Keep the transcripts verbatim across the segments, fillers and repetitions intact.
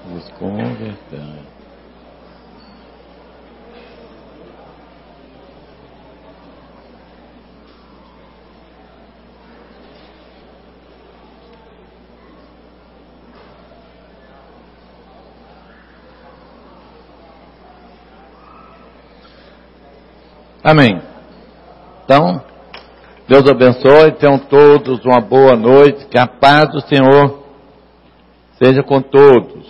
Vos convertei. Amém. Então, Deus abençoe, tenham todos uma boa noite, que a paz do Senhor seja com todos.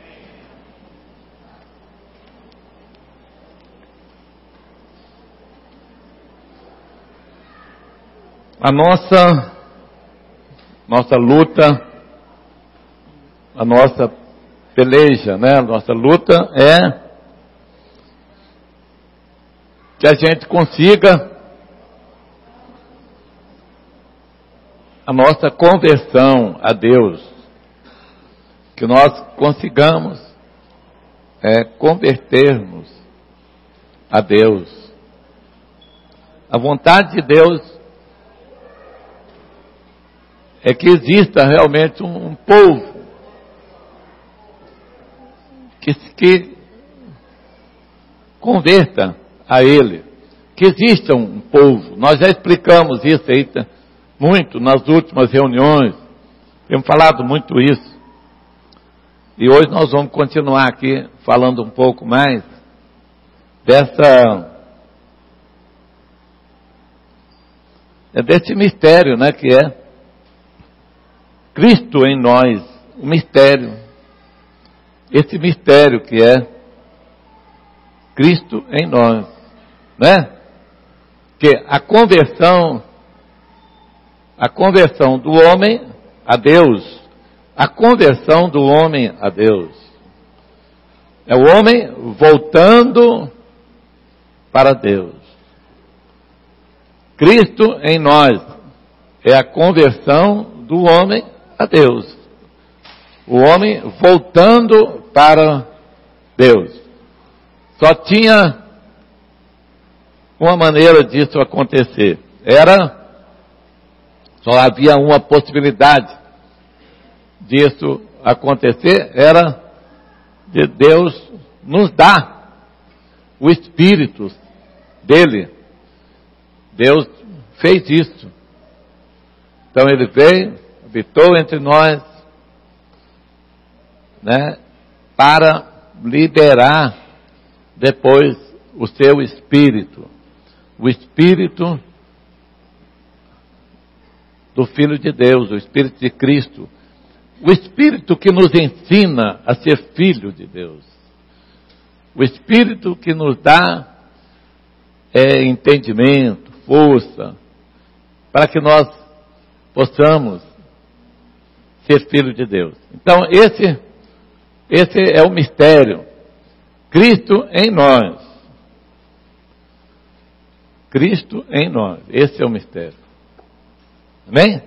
A nossa, nossa luta, a nossa peleja, né? A nossa luta é que a gente consiga a nossa conversão a Deus, que nós consigamos é, convertermos a Deus. A vontade de Deus é que exista realmente um, um povo que, que converta a Ele, que exista um povo. Nós já explicamos isso aí muito nas últimas reuniões, temos falado muito isso, e hoje nós vamos continuar aqui falando um pouco mais dessa, é desse mistério, né, que é Cristo em nós, o mistério, esse mistério que é Cristo em nós, né? Que a conversão, a conversão do homem a Deus, a conversão do homem a Deus, é o homem voltando para Deus. Cristo em nós é a conversão do homem a Deus, o homem voltando para Deus. Só tinha uma maneira disso acontecer. Era, só havia uma possibilidade disso acontecer, era de Deus nos dar o Espírito dele. Deus fez isso. Então ele veio, habitou entre nós, né, para liberar depois o seu Espírito. O Espírito do Filho de Deus, o Espírito de Cristo. O Espírito que nos ensina a ser filho de Deus. O Espírito que nos dá é, entendimento, força, para que nós possamos ser filho de Deus. Então, esse, esse é o mistério. Cristo em nós. Cristo em nós. Esse é o mistério. Amém?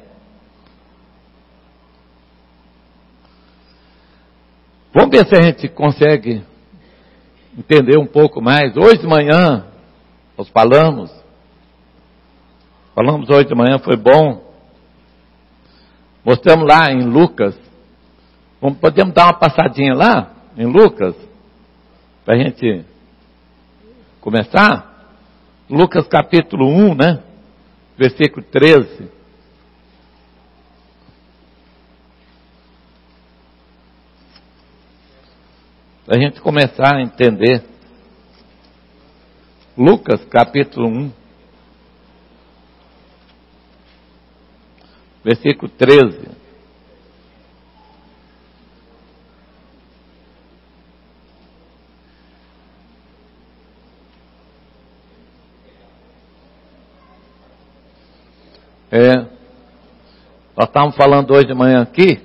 Vamos ver se a gente consegue entender um pouco mais. Hoje de manhã, nós falamos. Falamos hoje de manhã, foi bom. Mostramos lá em Lucas. Vamos, podemos dar uma passadinha lá, em Lucas, para a gente começar? Lucas capítulo um, né? Versículo treze. Para a gente começar a entender. Lucas capítulo um. Versículo treze. É, nós estávamos falando hoje de manhã aqui,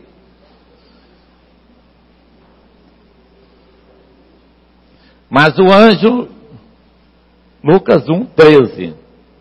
mas o anjo, Lucas um, treze,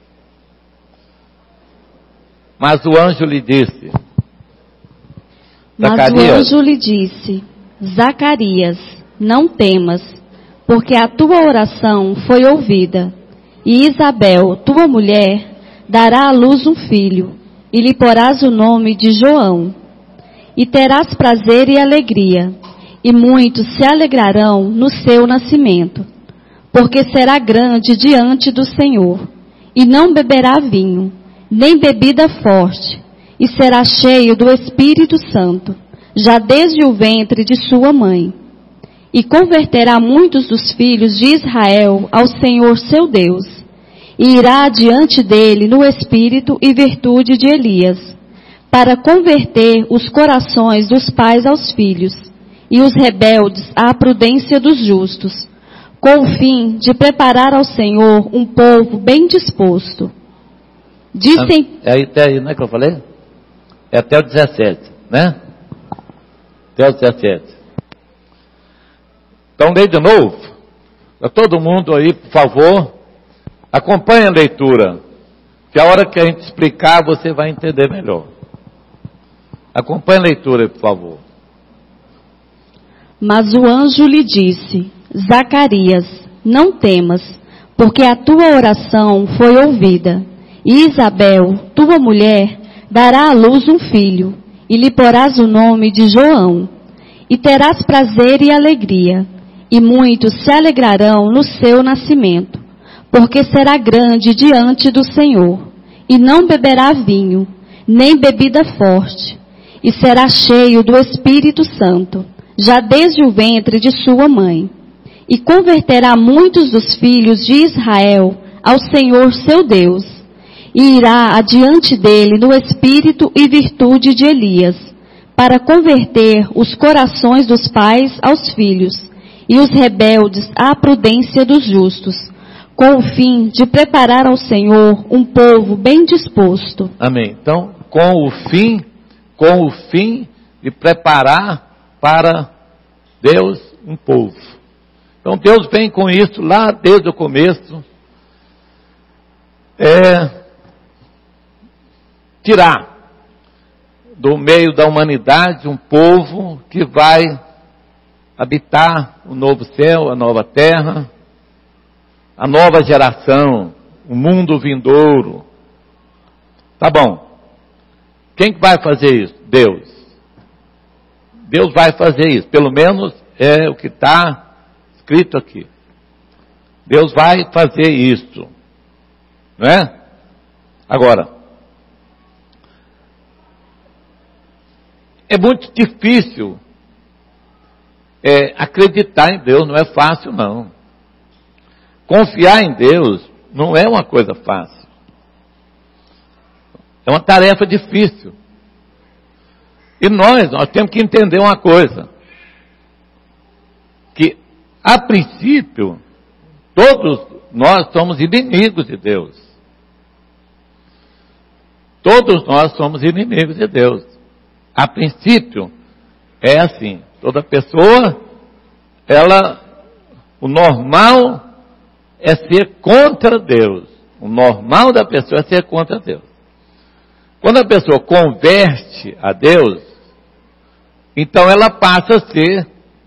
mas o anjo lhe disse, mas Zacarias, o anjo lhe disse, Zacarias, não temas, porque a tua oração foi ouvida, e Isabel, tua mulher, dará à luz um filho, e lhe porás o nome de João. E terás prazer e alegria, e muitos se alegrarão no seu nascimento, porque será grande diante do Senhor, e não beberá vinho, nem bebida forte, e será cheio do Espírito Santo, já desde o ventre de sua mãe. E converterá muitos dos filhos de Israel ao Senhor seu Deus, e irá diante dele no espírito e virtude de Elias, para converter os corações dos pais aos filhos, e os rebeldes à prudência dos justos, com o fim de preparar ao Senhor um povo bem disposto. Dizem... É até aí, não é que eu falei? É até o dezessete, né? Até o dezessete. Então, leia de novo. Para todo mundo aí, por favor, acompanhe a leitura. Que a hora que a gente explicar, você vai entender melhor. Acompanhe a leitura aí, por favor. Mas o anjo lhe disse: Zacarias, não temas, porque a tua oração foi ouvida. E Isabel, tua mulher, dará à luz um filho, e lhe porás o nome de João. E terás prazer e alegria, e muitos se alegrarão no seu nascimento, porque será grande diante do Senhor, e não beberá vinho, nem bebida forte, e será cheio do Espírito Santo, já desde o ventre de sua mãe. E converterá muitos dos filhos de Israel ao Senhor seu Deus, e irá adiante dele no espírito e virtude de Elias, para converter os corações dos pais aos filhos, e os rebeldes à prudência dos justos, com o fim de preparar ao Senhor um povo bem disposto. Amém. Então, com o fim, com o fim de preparar para Deus um povo. Então Deus vem com isso lá desde o começo. É, tirar do meio da humanidade um povo que vai habitar o novo céu, a nova terra, a nova geração, o mundo vindouro. Tá bom. Quem que vai fazer isso? Deus. Deus vai fazer isso. Pelo menos é o que está escrito aqui. Deus vai fazer isso. Não é? Agora, é muito difícil é, acreditar em Deus, não é fácil não. Confiar em Deus não é uma coisa fácil. É uma tarefa difícil. E nós, nós temos que entender uma coisa. Que, a princípio, todos nós somos inimigos de Deus. Todos nós somos inimigos de Deus. A princípio, é assim. Toda pessoa, ela, o normal é ser contra Deus. O normal da pessoa é ser contra Deus. Quando a pessoa converte a Deus, então ela passa a ser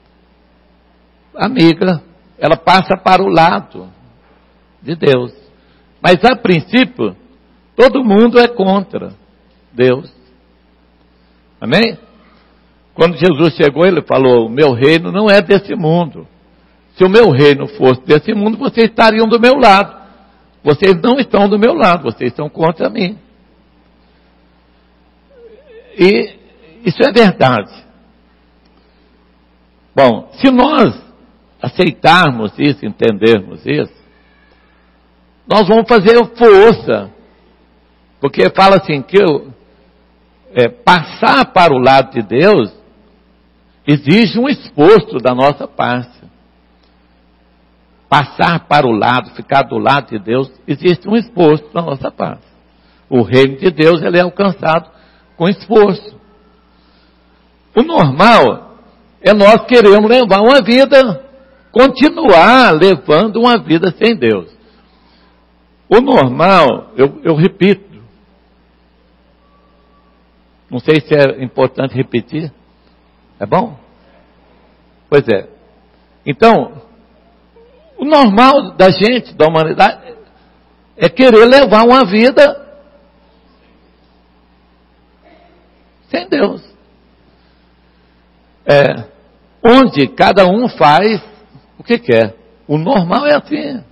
amiga, ela passa para o lado de Deus. Mas a princípio, todo mundo é contra Deus. Amém? Quando Jesus chegou, ele falou: o meu reino não é desse mundo. Se o meu reino fosse desse mundo, vocês estariam do meu lado. Vocês não estão do meu lado, vocês estão contra mim. E isso é verdade. Bom, se nós aceitarmos isso, entendermos isso, nós vamos fazer força. Porque fala assim, que eu, é, passar para o lado de Deus exige um esforço da nossa parte. Passar para o lado, ficar do lado de Deus, existe um esforço da nossa parte. O reino de Deus, ele é alcançado com esforço. O normal é nós queremos levar uma vida, continuar levando uma vida sem Deus. O normal, eu, eu repito, não sei se é importante repetir, é bom? Pois é. Então, o normal da gente, da humanidade, é querer levar uma vida sem Deus. É, onde cada um faz o que quer. O normal é assim.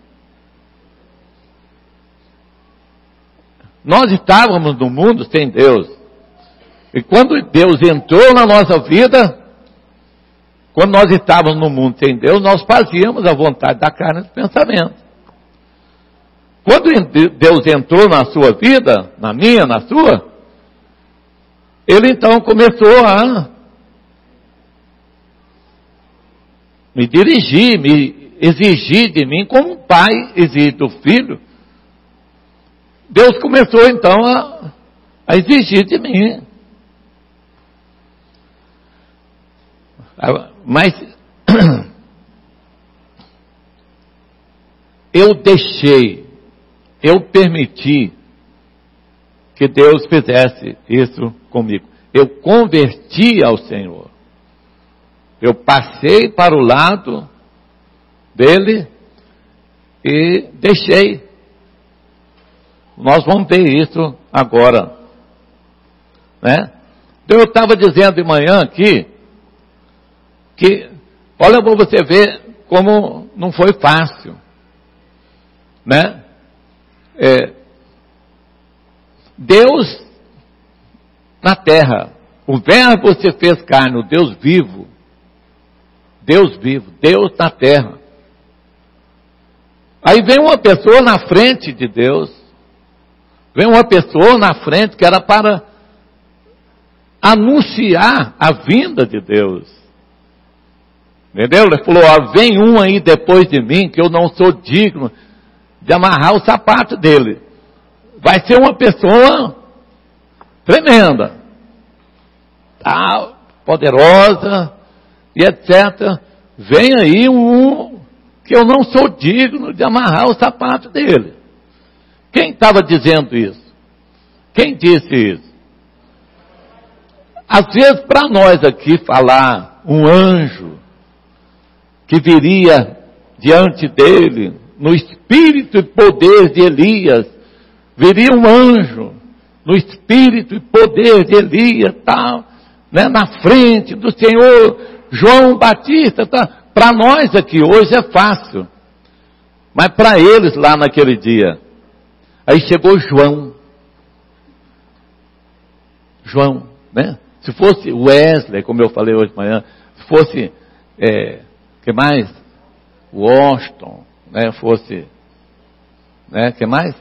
Nós estávamos no mundo sem Deus. E quando Deus entrou na nossa vida, quando nós estávamos no mundo sem Deus, nós fazíamos a vontade da carne e do pensamento. Quando Deus entrou na sua vida, na minha, na sua, Ele então começou a me dirigir, me exigir de mim, como um pai exige do filho. Deus começou então a, a exigir de mim. Mas eu deixei, eu permiti que Deus fizesse isso comigo. Eu converti ao Senhor. Eu passei para o lado dele e deixei. Nós vamos ver isso agora, né? Então eu estava dizendo de manhã aqui, que, olha para você ver como não foi fácil, né? É, Deus na terra, o verbo se fez carne, o Deus vivo, Deus vivo, Deus na terra. Aí vem uma pessoa na frente de Deus, vem uma pessoa na frente que era para anunciar a vinda de Deus. Entendeu? Ele falou, ó, vem um aí depois de mim, que eu não sou digno de amarrar o sapato dele. Vai ser uma pessoa tremenda, tá, poderosa, e etcétera. Vem aí um que eu não sou digno de amarrar o sapato dele. Quem estava dizendo isso? Quem disse isso? Às vezes para nós aqui falar um anjo que viria diante dele, no espírito e poder de Elias, viria um anjo, no espírito e poder de Elias, tal, né, na frente do Senhor, João Batista, tá. Para nós aqui hoje é fácil, mas para eles lá naquele dia, aí chegou João, João, né? Se fosse Wesley, como eu falei hoje de manhã, se fosse, é, que mais? Washington, né? Fosse, né? Que mais?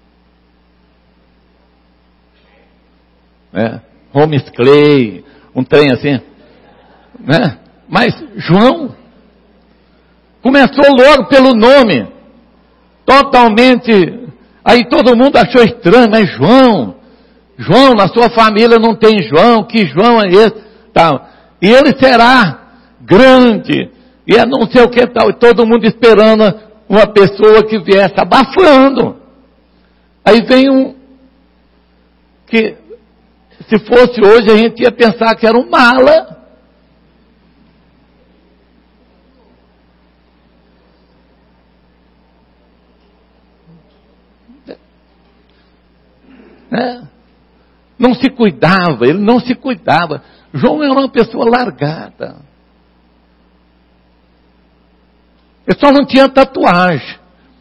Né? Holmes Clay, um trem assim, né? Mas João começou logo pelo nome, totalmente, aí todo mundo achou estranho, mas João, João, na sua família não tem João, que João é esse? Tal. E ele será grande, e é não sei o que tal, e todo mundo esperando uma pessoa que viesse abafando. Aí vem um, que se fosse hoje a gente ia pensar que era um mala. Né? Não se cuidava, ele não se cuidava. João era uma pessoa largada. Ele só não tinha tatuagem.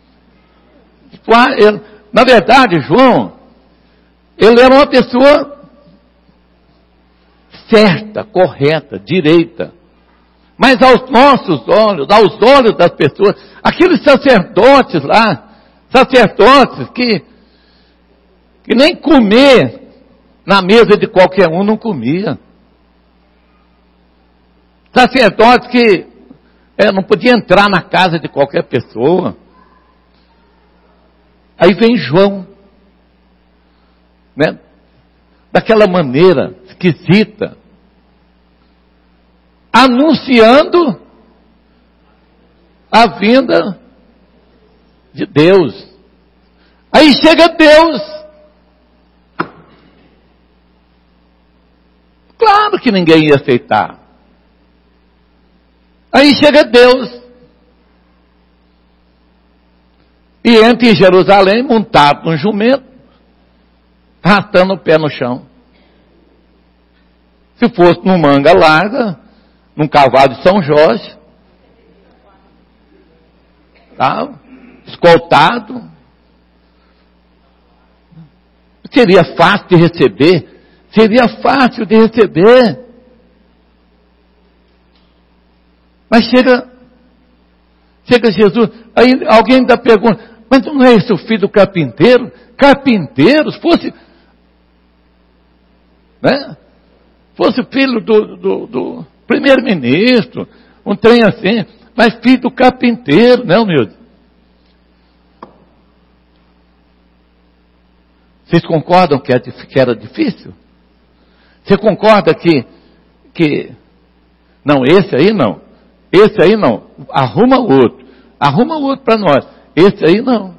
Na verdade, João, ele era uma pessoa certa, correta, direita. Mas aos nossos olhos, aos olhos das pessoas, aqueles sacerdotes lá, sacerdotes que, que nem comer na mesa de qualquer um não comia. Sacerdotes que é, não podia entrar na casa de qualquer pessoa. Aí vem João, né? Daquela maneira esquisita, anunciando a vinda de Deus. Aí chega Deus. Claro que ninguém ia aceitar. Aí chega Deus. E entra em Jerusalém, montado num jumento, arrastando o pé no chão. Se fosse numa manga larga, num cavalo de São Jorge, tá? Escoltado. Seria fácil de receber? Seria fácil de receber. Mas chega, chega Jesus, aí alguém ainda pergunta, mas não é esse o filho do carpinteiro? Carpinteiro, se fosse, né? Fosse filho do, do, do primeiro-ministro, um trem assim, mas filho do carpinteiro, né, humilde? Vocês concordam que era difícil? Você concorda que, que, não, esse aí não, esse aí não, arruma outro, arruma outro para nós, esse aí não.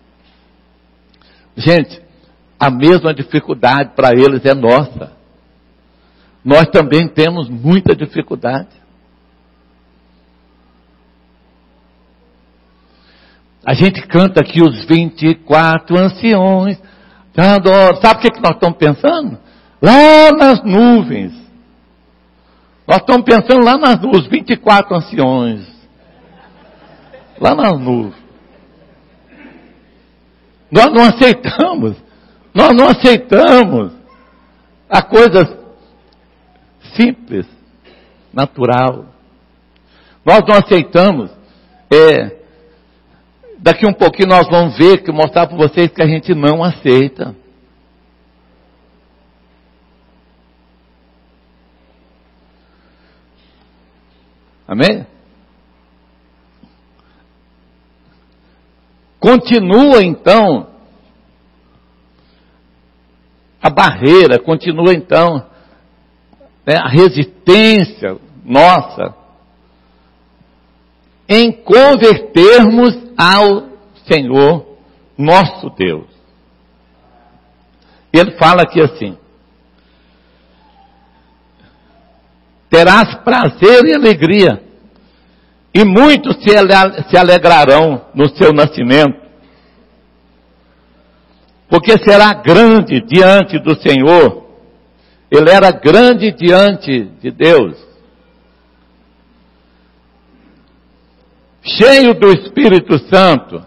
Gente, a mesma dificuldade para eles é nossa. Nós também temos muita dificuldade. A gente canta aqui os vinte e quatro anciões. Sabe o que, que nós estamos pensando? Lá nas nuvens. Nós estamos pensando lá nas nuvens, os vinte e quatro anciões. Lá nas nuvens. Nós não aceitamos. Nós não aceitamos a coisa simples, natural. Nós não aceitamos. É, daqui um pouquinho nós vamos ver, que mostrar para vocês que a gente não aceita. Amém? Continua então a barreira, continua então, né, a resistência nossa em convertermos ao Senhor nosso Deus. Ele fala aqui assim: terás prazer e alegria, e muitos se alegrarão no seu nascimento, porque será grande diante do Senhor. Ele era grande diante de Deus, cheio do Espírito Santo,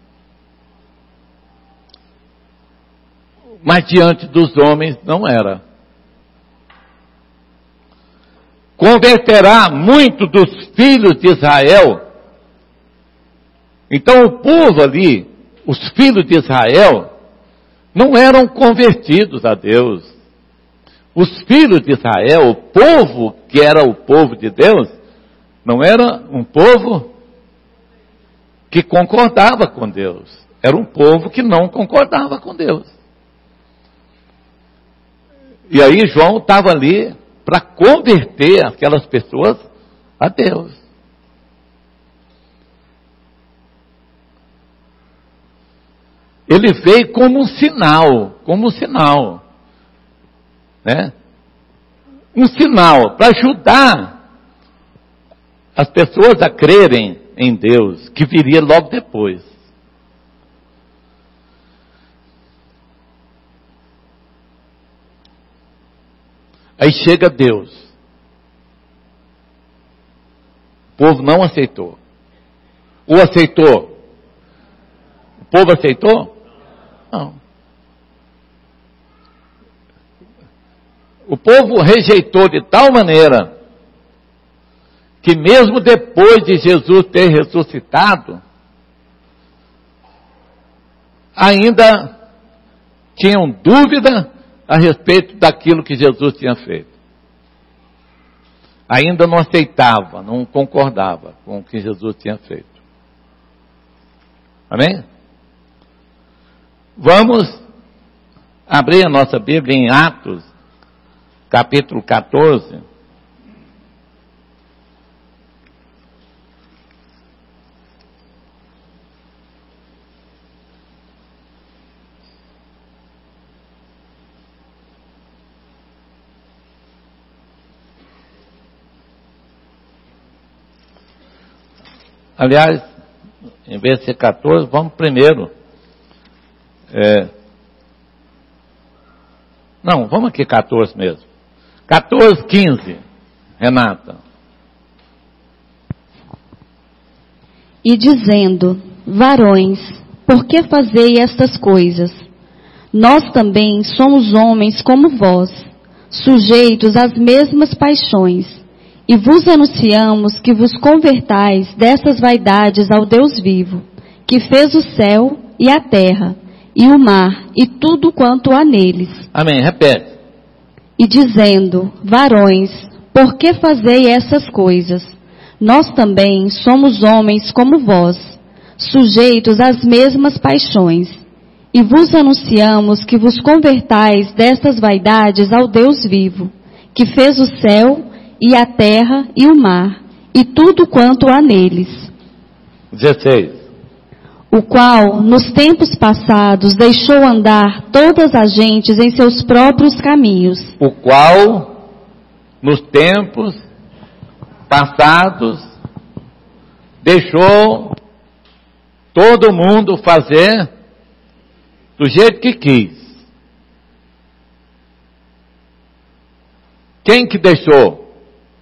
mas diante dos homens não era. Converterá muito dos filhos de Israel. Então o povo ali, os filhos de Israel, não eram convertidos a Deus. Os filhos de Israel, o povo que era o povo de Deus, não era um povo que concordava com Deus. Era um povo que não concordava com Deus. E aí João estava ali para converter aquelas pessoas a Deus. Ele veio como um sinal, como um sinal, né? Um sinal para ajudar as pessoas a crerem em Deus, que viria logo depois. Aí chega Deus. O povo não aceitou. Ou aceitou? O povo aceitou? Não. O povo rejeitou de tal maneira que mesmo depois de Jesus ter ressuscitado, ainda tinham dúvida a respeito daquilo que Jesus tinha feito. Ainda não aceitava, não concordava com o que Jesus tinha feito. Amém? Vamos abrir a nossa Bíblia em Atos, capítulo catorze. Aliás, em vez de ser catorze, vamos primeiro. É, não, vamos aqui catorze mesmo. catorze, quinze, Renata. e dizendo: varões, por que fazei estas coisas? Nós também somos homens como vós, sujeitos às mesmas paixões, e vos anunciamos que vos convertais dessas vaidades ao Deus vivo, que fez o céu e a terra, e o mar, e tudo quanto há neles. Amém, repete. E dizendo: varões, por que fazei essas coisas? Nós também somos homens como vós, sujeitos às mesmas paixões, e vos anunciamos que vos convertais destas vaidades ao Deus vivo, que fez o céu e a terra e o mar, e tudo quanto há neles. dezesseis. O qual, nos tempos passados, deixou andar todas as gentes em seus próprios caminhos. O qual, nos tempos passados, deixou todo mundo fazer do jeito que quis. Quem que deixou?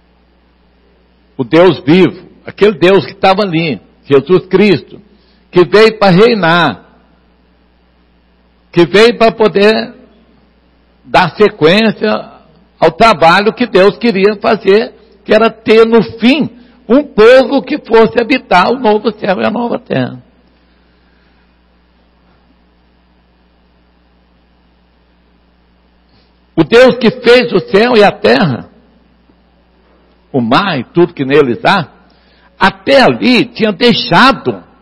O Deus vivo, aquele Deus que estava ali, Jesus Cristo, que veio para reinar, que veio para poder dar sequência ao trabalho que Deus queria fazer, que era ter no fim um povo que fosse habitar o novo céu e a nova terra. O Deus que fez o céu e a terra, o mar e tudo que neles há, até ali tinha deixado.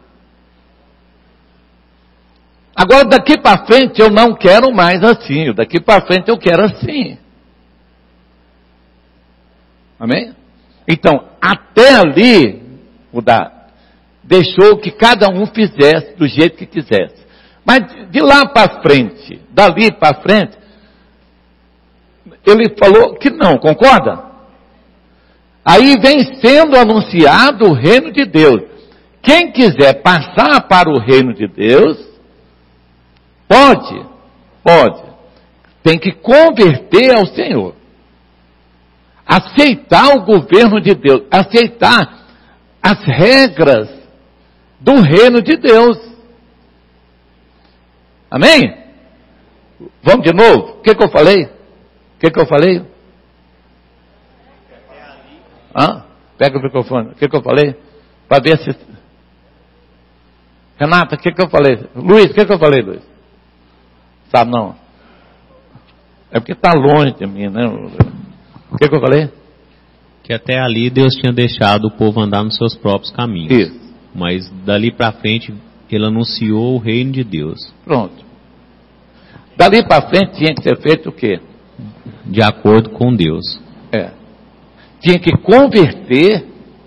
Agora daqui para frente eu não quero mais assim, daqui para frente eu quero assim. Amém? Então, até ali, mudar, deixou que cada um fizesse do jeito que quisesse. Mas de lá para frente, dali para frente, ele falou que não, concorda? Aí vem sendo anunciado o reino de Deus. Quem quiser passar para o reino de Deus, pode, pode. Tem que converter ao Senhor. Aceitar o governo de Deus. Aceitar as regras do reino de Deus. Amém? Vamos de novo? O que que eu falei? O que que eu falei? Hã? Pega o microfone. O que que eu falei? Para ver se... Renata, o que que eu falei? Luiz, o que que eu falei, Luiz? Sabe não? É porque está longe de mim, né? O que que eu falei? Que até ali Deus tinha deixado o povo andar nos seus próprios caminhos. Isso. Mas dali para frente ele anunciou o reino de Deus. Pronto. Dali para frente tinha que ser feito o quê? De acordo com Deus. É. Tinha que converter,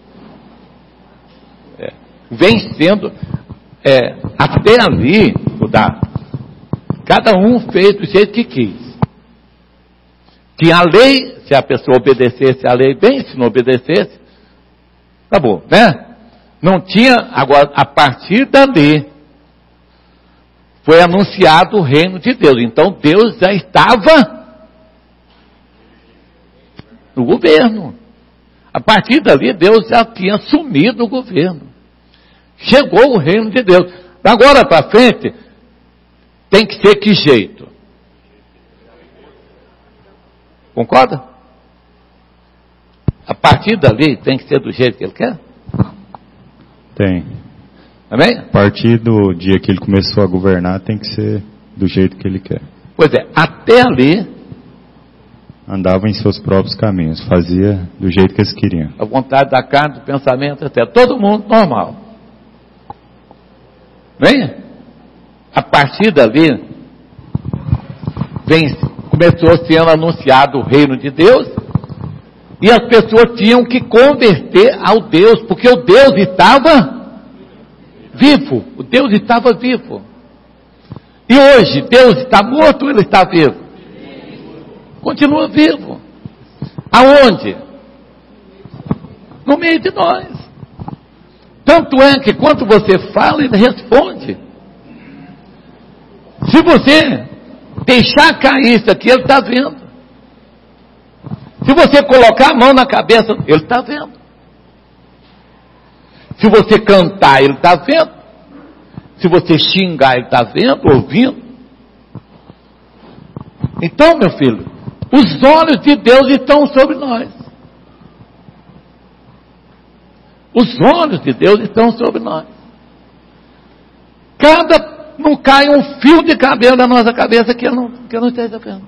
é, vencendo, é, até ali, mudar. Cada um fez do jeito que quis. Tinha a lei, se a pessoa obedecesse a lei bem, se não obedecesse, acabou, né? Não tinha, agora, a partir dali, foi anunciado o reino de Deus. Então Deus já estava no governo. A partir dali, Deus já tinha assumido o governo. Chegou o reino de Deus. Agora para frente, tem que ser que jeito? Concorda? A partir dali, tem que ser do jeito que ele quer? Tem. Amém? A partir do dia que ele começou a governar, tem que ser do jeito que ele quer. Pois é, até ali, andava em seus próprios caminhos, fazia do jeito que eles queriam. A vontade da carne, do pensamento, até todo mundo normal. Bem? A partir dali, vem, começou sendo anunciado o reino de Deus, e as pessoas tinham que converter ao Deus, porque o Deus estava vivo, o Deus estava vivo. E hoje, Deus está morto ou ele está vivo? Continua vivo. Aonde? No meio de nós. Tanto é que quando você fala, ele responde. Se você deixar cair isso aqui, ele está vendo. Se você colocar a mão na cabeça, ele está vendo. Se você cantar, Ele está vendo. Se você xingar, Ele está vendo, ouvindo. Então, meu filho, os olhos de Deus estão sobre nós. Os olhos de Deus estão sobre nós. Cada, não cai um fio de cabelo na nossa cabeça que eu não, que eu não esteja vendo.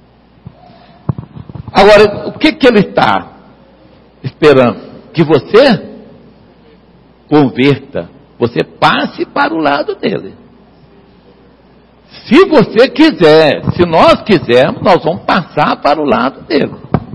Agora, o que que Ele está esperando? Que você converta, você passe para o lado dele. Se você quiser, se nós quisermos, nós vamos passar para o lado dele.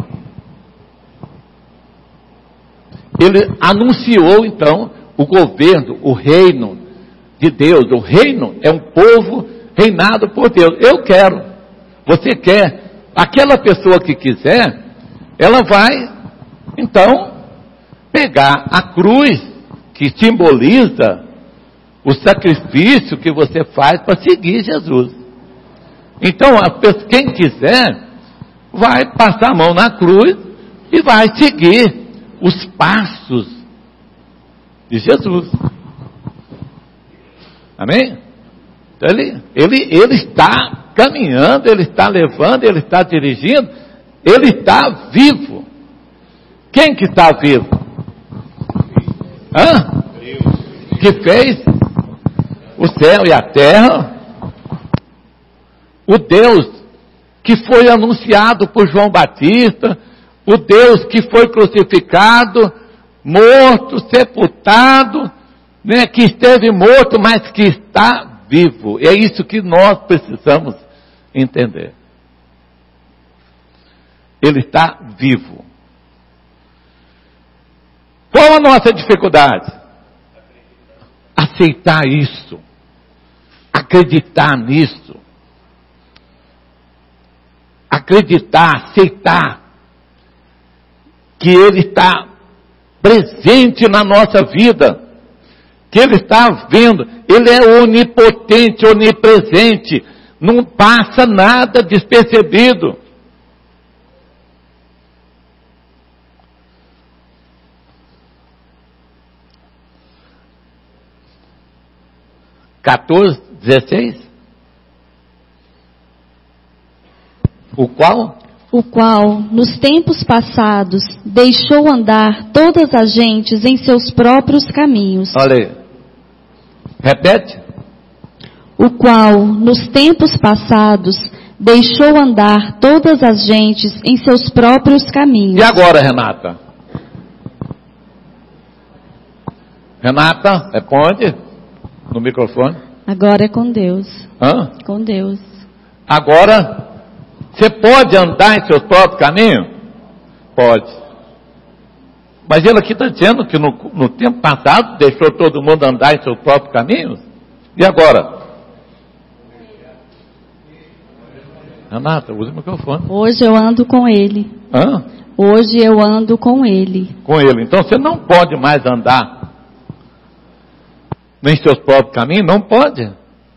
Ele anunciou então o governo, o reino de Deus. O reino é um povo reinado por Deus. Eu quero, você quer, aquela pessoa que quiser, ela vai então pegar a cruz que simboliza o sacrifício que você faz para seguir Jesus. Então, a pessoa, quem quiser, vai passar a mão na cruz e vai seguir os passos de Jesus. Amém? Então, ele, ele, ele está caminhando, ele está levando, ele está dirigindo, ele está vivo. Quem que está vivo? Hã? Que fez o céu e a terra, o Deus que foi anunciado por João Batista, o Deus que foi crucificado, morto, sepultado, né, que esteve morto, mas que está vivo. É isso que nós precisamos entender. Ele está vivo. Qual a nossa dificuldade? Aceitar isso. Acreditar nisso. Acreditar, aceitar que Ele está presente na nossa vida, que Ele está vendo, Ele é onipotente, onipresente, não passa nada despercebido. quatorze, dezesseis. O qual? O qual, nos tempos passados, deixou andar todas as gentes em seus próprios caminhos. Olha aí. Repete. O qual, nos tempos passados, deixou andar todas as gentes em seus próprios caminhos. E agora, Renata? Renata, responde no microfone. Agora é com Deus. Hã? Com Deus. Agora, você pode andar em seus próprios caminhos? Pode. Mas ele aqui está dizendo que no, no tempo passado deixou todo mundo andar em seus próprios caminhos. E agora? Renata, usa o microfone. Hoje eu ando com Ele. Hã? Hoje eu ando com Ele. Com Ele. Então você não pode mais andar em seus próprios caminhos? Não pode.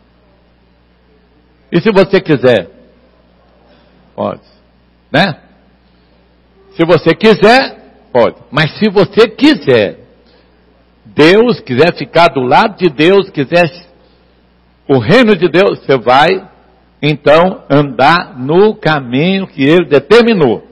E se você quiser? Pode. Né? Se você quiser, pode. Mas se você quiser, Deus quiser ficar do lado de Deus, quiser o reino de Deus, você vai, então, andar no caminho que Ele determinou.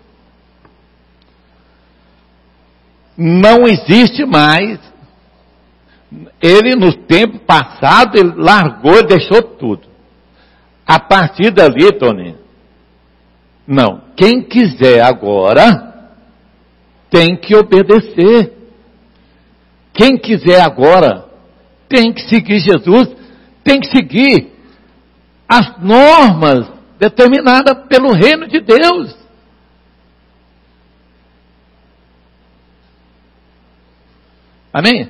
Não existe mais. Ele, no tempo passado, ele largou, ele deixou tudo. A partir dali, Toninho, não. Quem quiser agora, tem que obedecer. Quem quiser agora, tem que seguir Jesus, tem que seguir as normas determinadas pelo reino de Deus. Amém?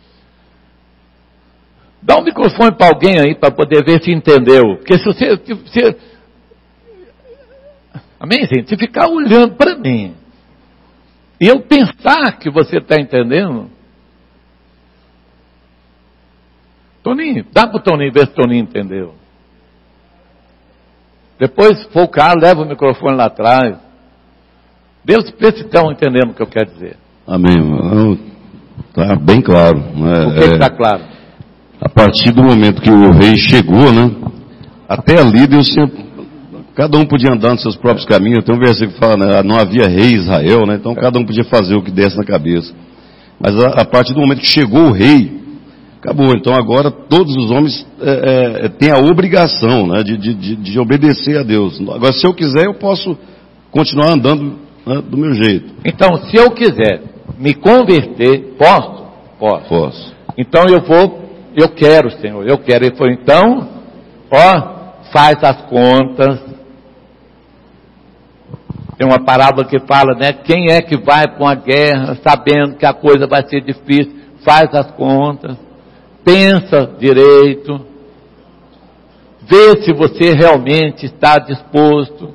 Dá um microfone para alguém aí, para poder ver se entendeu. Porque se você... Se, amém, gente? Se ficar olhando para mim, e eu pensar que você está entendendo... Toninho, dá para o Toninho ver se o Toninho entendeu. Depois, se for o cara, leva o microfone lá atrás. Deus, vê se estão entendendo o que eu quero dizer. Amém. Eu Está bem claro. Né? O que está é, claro? A partir do momento que o rei chegou, né? Até ali Deus tinha... Cada um podia andar nos seus próprios caminhos. Tem um versículo que fala, né? Não havia rei em Israel, né? Então cada um podia fazer o que desse na cabeça. Mas a, a partir do momento que chegou o rei, acabou. Então agora todos os homens é, é, têm a obrigação, né? de, de, de obedecer a Deus. Agora se eu quiser eu posso continuar andando, né? Do meu jeito. Então se eu quiser me converter, posso? Posso. Posso. Então eu vou, eu quero, Senhor, eu quero. Ele falou, então, ó, faz as contas. Tem uma parábola que fala, né? Quem é que vai para uma guerra sabendo que a coisa vai ser difícil? Faz as contas, pensa direito, vê se você realmente está disposto.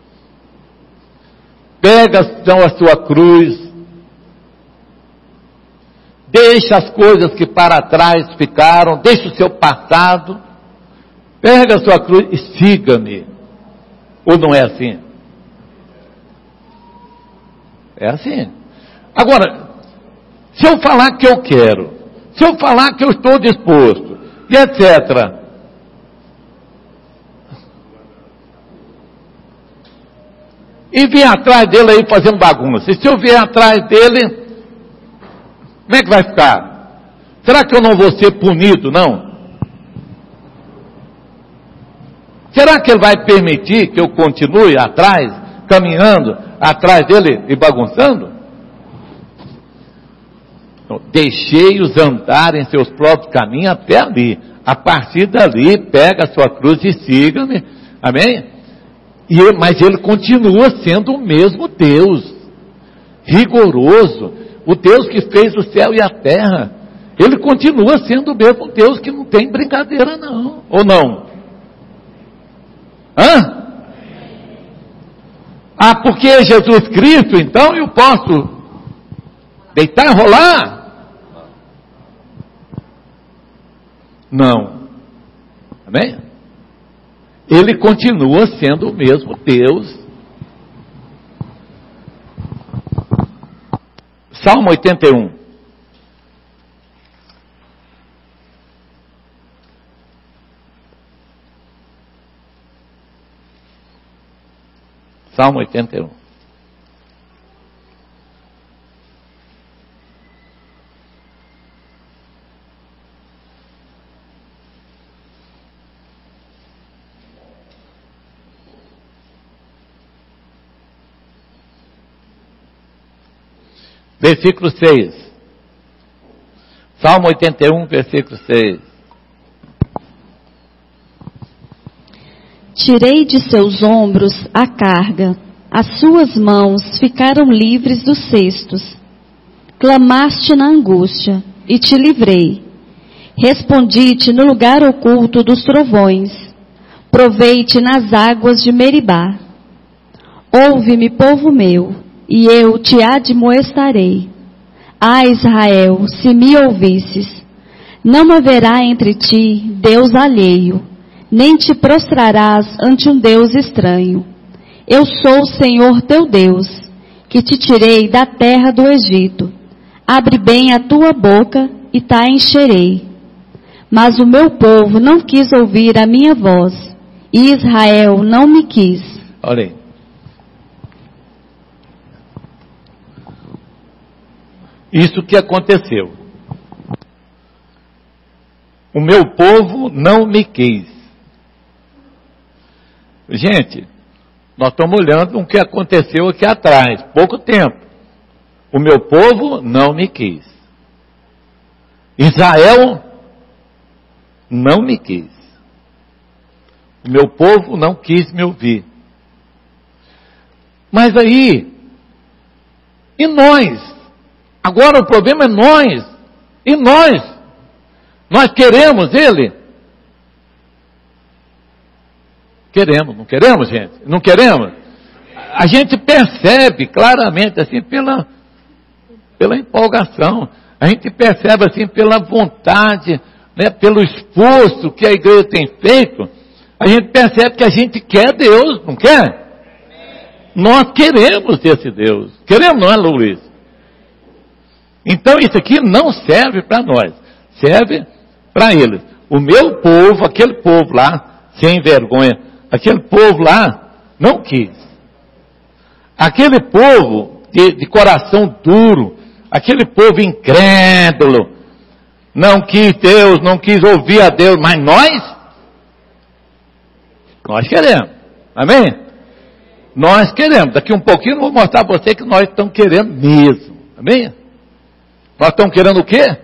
Pega então a sua cruz, deixa as coisas que para trás ficaram, deixa o seu passado, pega a sua cruz e siga-me. Ou não é assim? É assim. Agora, se eu falar que eu quero, se eu falar que eu estou disposto, e etcétera. E vir atrás dele aí fazendo bagunça. E se eu vier atrás dele, como é que vai ficar? Será que eu não vou ser punido, não? Será que ele vai permitir que eu continue atrás, caminhando atrás dele e bagunçando? Então, deixei-os andar em seus próprios caminhos até ali. A partir dali, pega a sua cruz e siga-me. Amém? E ele, mas ele continua sendo o mesmo Deus, rigoroso, o Deus que fez o céu e a terra. Ele continua sendo o mesmo Deus que não tem brincadeira não, ou não? Hã? Ah, porque é Jesus Cristo, então eu posso deitar e rolar? Não. Amém? Ele continua sendo o mesmo Deus. Salmo oitenta e um. Salmo oitenta e um. Versículo seis. Salmo oitenta e um, versículo seis. Tirei de seus ombros a carga, as suas mãos ficaram livres dos cestos. Clamaste na angústia, e te livrei. Respondi-te no lugar oculto dos trovões. Provei-te nas águas de Meribá. Ouve-me, povo meu, e eu te admoestarei. Ah, Israel, se me ouvisses, não haverá entre ti Deus alheio, nem te prostrarás ante um Deus estranho. Eu sou o Senhor teu Deus, que te tirei da terra do Egito. Abre bem a tua boca e te encherei. Mas o meu povo não quis ouvir a minha voz, e Israel não me quis. Olha aí. Isso que aconteceu. O meu povo não me quis. Gente, nós estamos olhando o que aconteceu aqui atrás, pouco tempo. O meu povo não me quis. Israel não me quis. O meu povo não quis me ouvir. Mas aí, e nós? Agora o problema é nós. E nós? Nós queremos ele? Queremos, não queremos, gente? Não queremos? A gente percebe claramente, assim, pela, pela empolgação. A gente percebe, assim, pela vontade, né, pelo esforço que a igreja tem feito. A gente percebe que a gente quer Deus, não quer? Nós queremos esse Deus. Queremos, não é, Luiz? Então isso aqui não serve para nós, serve para eles. O meu povo, aquele povo lá, sem vergonha, aquele povo lá não quis. Aquele povo de, de coração duro, aquele povo incrédulo, não quis Deus, não quis ouvir a Deus, mas nós, nós queremos, amém? Nós queremos, daqui um pouquinho eu vou mostrar para você que nós estamos querendo mesmo, amém? Nós estamos querendo o quê?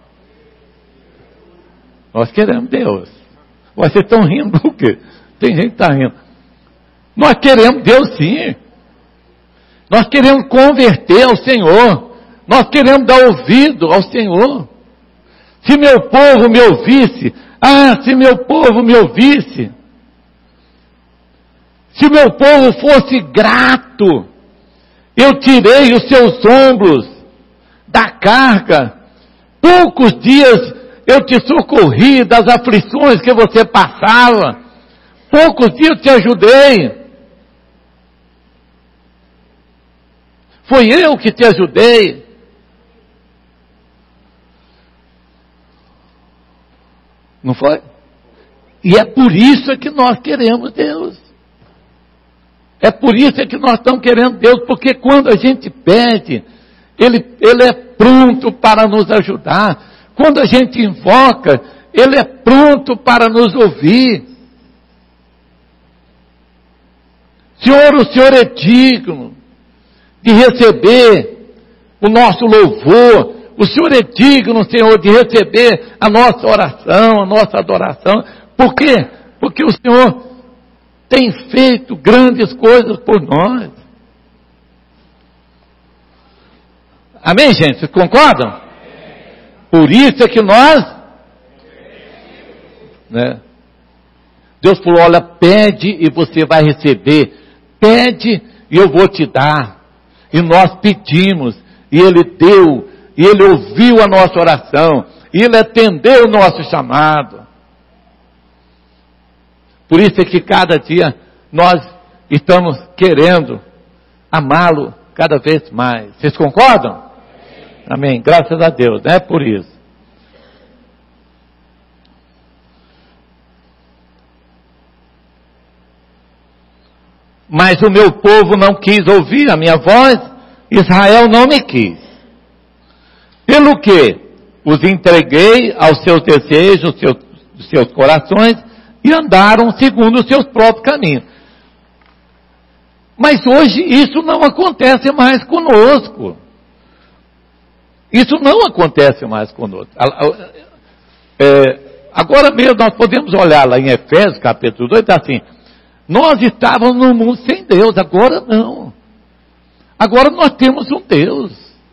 Nós queremos Deus. Vocês estão rindo do quê? Tem gente que está rindo. Nós queremos Deus sim. Nós queremos converter ao Senhor. Nós queremos dar ouvido ao Senhor. Se meu povo me ouvisse, ah, se meu povo me ouvisse, se meu povo fosse grato, eu tirei os seus ombros da carga, poucos dias eu te socorri das aflições que você passava, poucos dias eu te ajudei, foi eu que te ajudei. Não foi? E é por isso que nós queremos Deus. É por isso que nós estamos querendo Deus, porque quando a gente pede, Ele, Ele é pronto para nos ajudar. Quando a gente invoca, Ele é pronto para nos ouvir. Senhor, o Senhor é digno de receber o nosso louvor. O Senhor é digno, Senhor, de receber a nossa oração, a nossa adoração. Por quê? Porque o Senhor tem feito grandes coisas por nós. Amém, gente? Vocês concordam? Por isso é que nós, né? Deus falou, olha, pede e você vai receber. Pede e eu vou te dar. E nós pedimos, e Ele deu, e Ele ouviu a nossa oração, e Ele atendeu o nosso chamado. Por isso é que cada dia nós estamos querendo amá-lo cada vez mais. Vocês concordam? Amém. Graças a Deus, é por isso. Mas o meu povo não quis ouvir a minha voz, Israel não me quis. Pelo que os entreguei aos seus desejos, aos seus, seus corações, e andaram segundo os seus próprios caminhos. Mas hoje isso não acontece mais conosco. Isso não acontece mais conosco. É, agora mesmo nós podemos olhar lá em Efésios capítulo dois, está assim, nós estávamos no mundo sem Deus, agora não. Agora nós temos um Deus.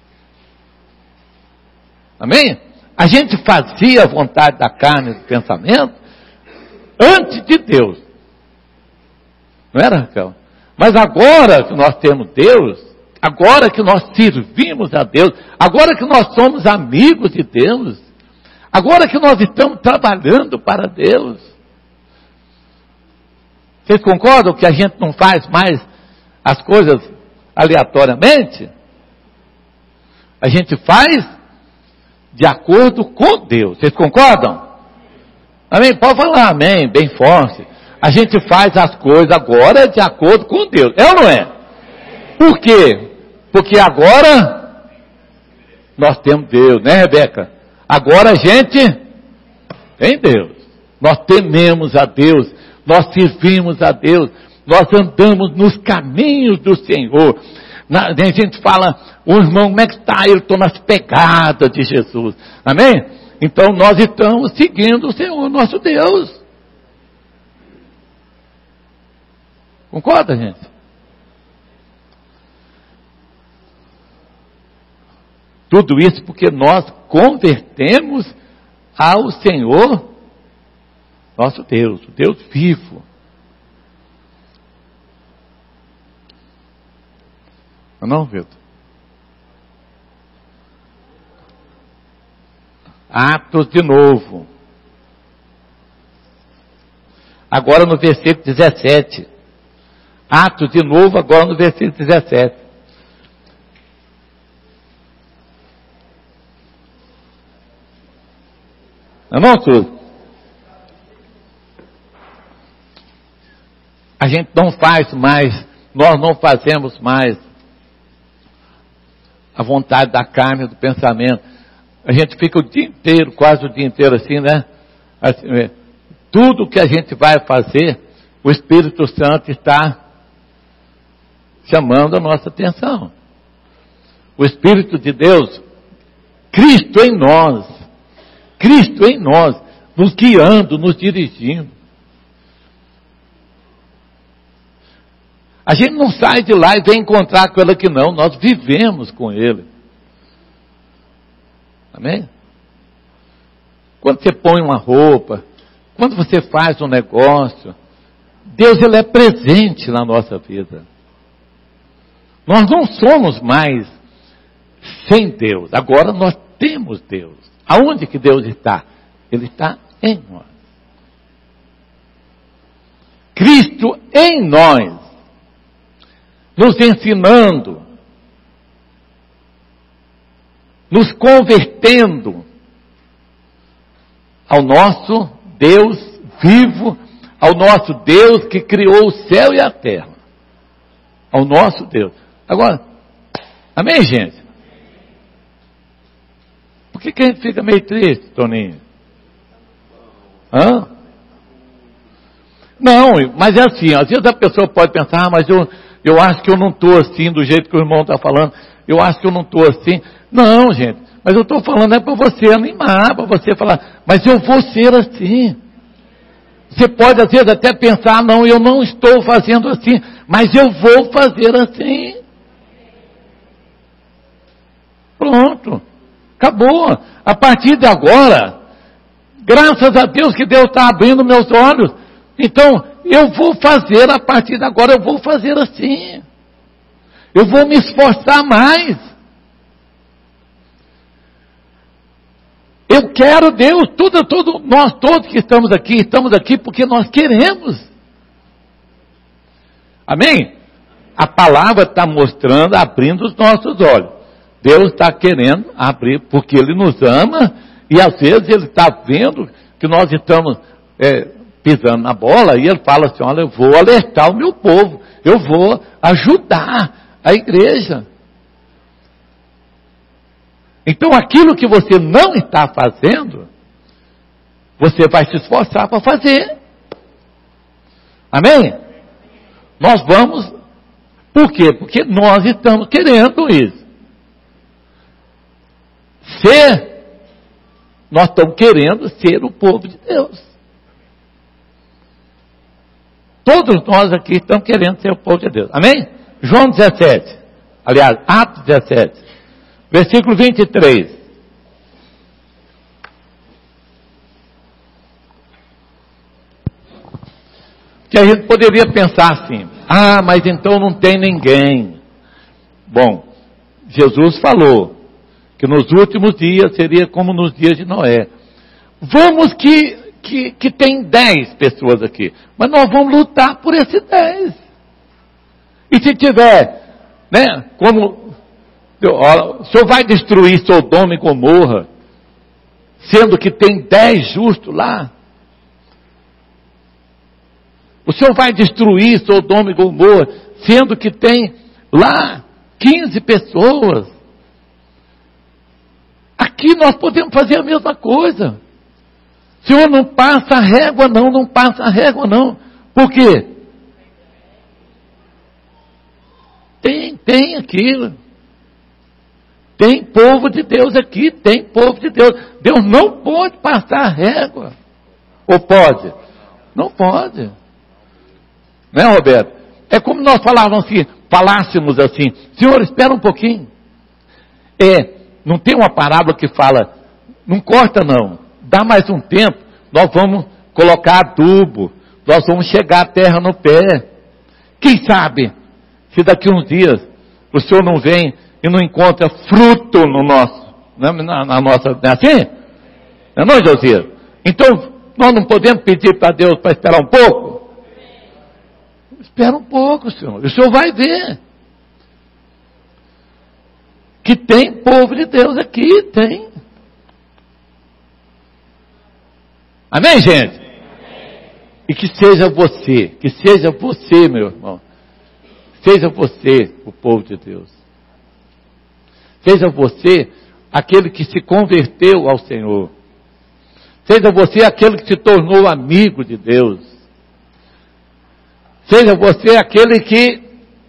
Amém? A gente fazia a vontade da carne e do pensamento antes de Deus. Não era, Raquel? Mas agora que nós temos Deus, agora que nós servimos a Deus, agora que nós somos amigos de Deus, agora que nós estamos trabalhando para Deus, vocês concordam que a gente não faz mais as coisas aleatoriamente? A gente faz de acordo com Deus. Vocês concordam? Amém? Pode falar amém, bem forte. A gente faz as coisas agora de acordo com Deus. É ou não é? Por quê? Porque agora nós temos Deus, né, Rebeca? Agora a gente tem Deus. Nós tememos a Deus. Nós servimos a Deus. Nós andamos nos caminhos do Senhor. Na, a gente fala, o irmão, como é que está? Eu estou nas pegadas de Jesus. Amém? Então nós estamos seguindo o Senhor, nosso Deus. Concorda, gente? Tudo isso porque nós convertemos ao Senhor, nosso Deus, o Deus vivo. Não, Vitor? Atos de novo. Agora no versículo dezessete. Atos de novo, agora no versículo dezessete. Não é não, Suzy? A gente não faz mais, nós não fazemos mais a vontade da carne, do pensamento. A gente fica o dia inteiro, quase o dia inteiro assim, né? Assim, é, tudo que a gente vai fazer, o Espírito Santo está chamando a nossa atenção. O Espírito de Deus, Cristo em nós, Cristo em nós, nos guiando, nos dirigindo. A gente não sai de lá e vem encontrar com Ele aqui não, nós vivemos com Ele. Amém? Quando você põe uma roupa, quando você faz um negócio, Deus Ele é presente na nossa vida. Nós não somos mais sem Deus, agora nós temos Deus. Aonde que Deus está? Ele está em nós. Cristo em nós, nos ensinando, nos convertendo ao nosso Deus vivo, ao nosso Deus que criou o céu e a terra, ao nosso Deus. Agora, amém, gente? Por que, que a gente fica meio triste, Toninho? Hã? Não, mas é assim, às vezes a pessoa pode pensar, ah, mas eu, eu acho que eu não estou assim, do jeito que o irmão está falando, eu acho que eu não estou assim. Não, gente, mas eu estou falando é para você animar, para você falar, mas eu vou ser assim. Você pode às vezes até pensar, não, eu não estou fazendo assim, mas eu vou fazer assim. Pronto, acabou. A partir de agora, graças a Deus que Deus está abrindo meus olhos, então eu vou fazer, a partir de agora eu vou fazer assim. Eu vou me esforçar mais. Eu quero Deus, tudo, tudo, nós todos que estamos aqui, estamos aqui porque nós queremos. Amém? A palavra está mostrando, abrindo os nossos olhos. Deus está querendo abrir, porque Ele nos ama, e às vezes Ele está vendo que nós estamos é, pisando na bola, e Ele fala assim, olha, eu vou alertar o meu povo, eu vou ajudar a igreja. Então aquilo que você não está fazendo, você vai se esforçar para fazer. Amém? Nós vamos, por quê? Porque nós estamos querendo isso. Ser, nós estamos querendo ser o povo de Deus. Todos nós aqui estamos querendo ser o povo de Deus. Amém? João dezessete, aliás, Atos dezessete, versículo vinte e três. Que a gente poderia pensar assim, ah, mas então não tem ninguém. Bom, Jesus falou que nos últimos dias seria como nos dias de Noé. Vamos que, que, que tem dez pessoas aqui, mas nós vamos lutar por esses dez. E se tiver, né, como, o senhor vai destruir Sodoma e Gomorra, sendo que tem dez justos lá? O senhor vai destruir Sodoma e Gomorra, sendo que tem lá quinze pessoas? Aqui nós podemos fazer a mesma coisa. Senhor, não passa a régua não, não passa a régua não. Por quê? Tem, tem aqui. Tem povo de Deus aqui, tem povo de Deus. Deus não pode passar a régua. Ou pode? Não pode. Não é, Roberto? É como nós falávamos assim, falássemos assim, Senhor, espera um pouquinho. É, não tem uma parábola que fala, não corta não, dá mais um tempo, nós vamos colocar adubo, nós vamos chegar a terra no pé. Quem sabe, se daqui uns dias o Senhor não vem e não encontra fruto no nosso, na, na, na nossa, não é assim? Não é não, Josias? Então, nós não podemos pedir para Deus para esperar um pouco? Espera um pouco, Senhor, o Senhor vai ver. Que tem povo de Deus aqui, tem. Amém, gente? E que seja você, que seja você, meu irmão. Seja você o povo de Deus. Seja você aquele que se converteu ao Senhor. Seja você aquele que se tornou amigo de Deus. Seja você aquele que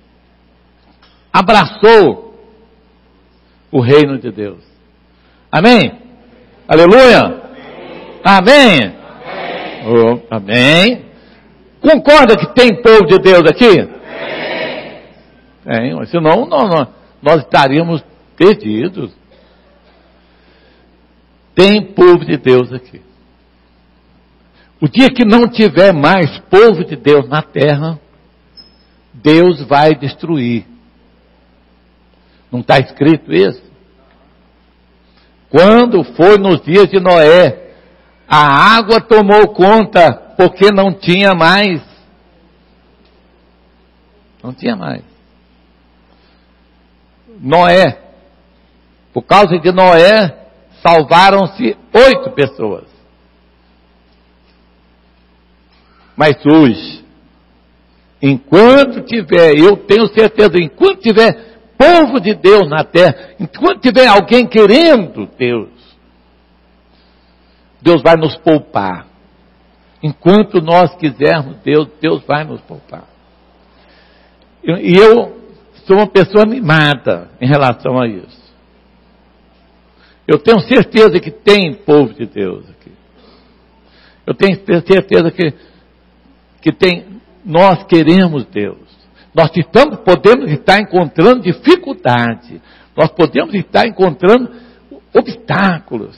abraçou o reino de Deus. Amém? Aleluia? Amém? Amém. Oh, amém. Concorda que tem povo de Deus aqui? Amém. Tem, senão nós, nós estaríamos perdidos. Tem povo de Deus aqui. O dia que não tiver mais povo de Deus na terra, Deus vai destruir. Não está escrito isso? Quando foi nos dias de Noé, a água tomou conta, porque não tinha mais. Não tinha mais. Noé, por causa de Noé, salvaram-se oito pessoas. Mas hoje, enquanto tiver, eu tenho certeza, enquanto tiver povo de Deus na terra, enquanto tiver alguém querendo Deus, Deus vai nos poupar. Enquanto nós quisermos Deus, Deus vai nos poupar. E eu sou uma pessoa mimada em relação a isso. Eu tenho certeza que tem povo de Deus aqui. Eu tenho certeza que, que tem, nós queremos Deus. Nós estamos, podemos estar encontrando dificuldade. Nós podemos estar encontrando obstáculos.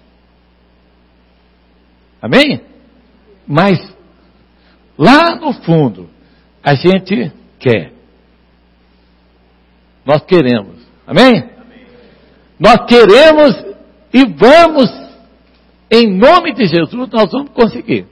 Amém? Mas, lá no fundo, a gente quer. Nós queremos. Amém? Nós queremos e vamos, em nome de Jesus, nós vamos conseguir.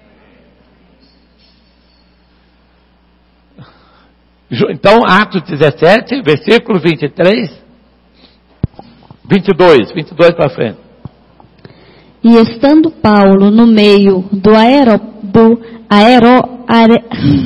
Então, Atos dezessete, versículo vinte e três, vinte e dois, vinte e dois para frente. E estando Paulo no meio do, aero, do aero, are,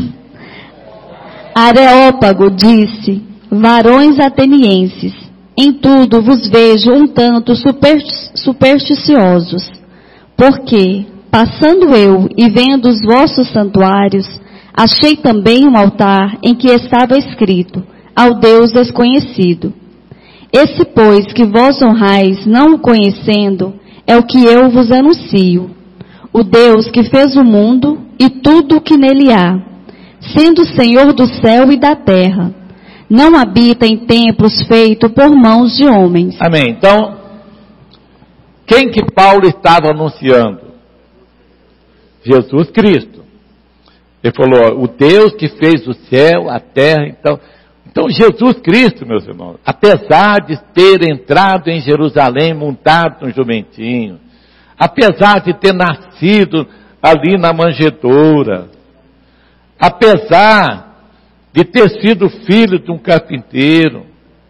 Areópago, disse: varões atenienses, em tudo vos vejo um tanto supersticiosos, porque, passando eu e vendo os vossos santuários, achei também um altar em que estava escrito: ao Deus desconhecido. Esse, pois, que vós honrais, não o conhecendo, é o que eu vos anuncio: o Deus que fez o mundo e tudo o que nele há, sendo Senhor do céu e da terra, não habita em templos feitos por mãos de homens. Amém. Então, quem que Paulo estava anunciando? Jesus Cristo. Ele falou, o Deus que fez o céu, a terra, então... Então, Jesus Cristo, meus irmãos, apesar de ter entrado em Jerusalém montado num jumentinho, apesar de ter nascido ali na manjedoura, apesar de ter sido filho de um carpinteiro,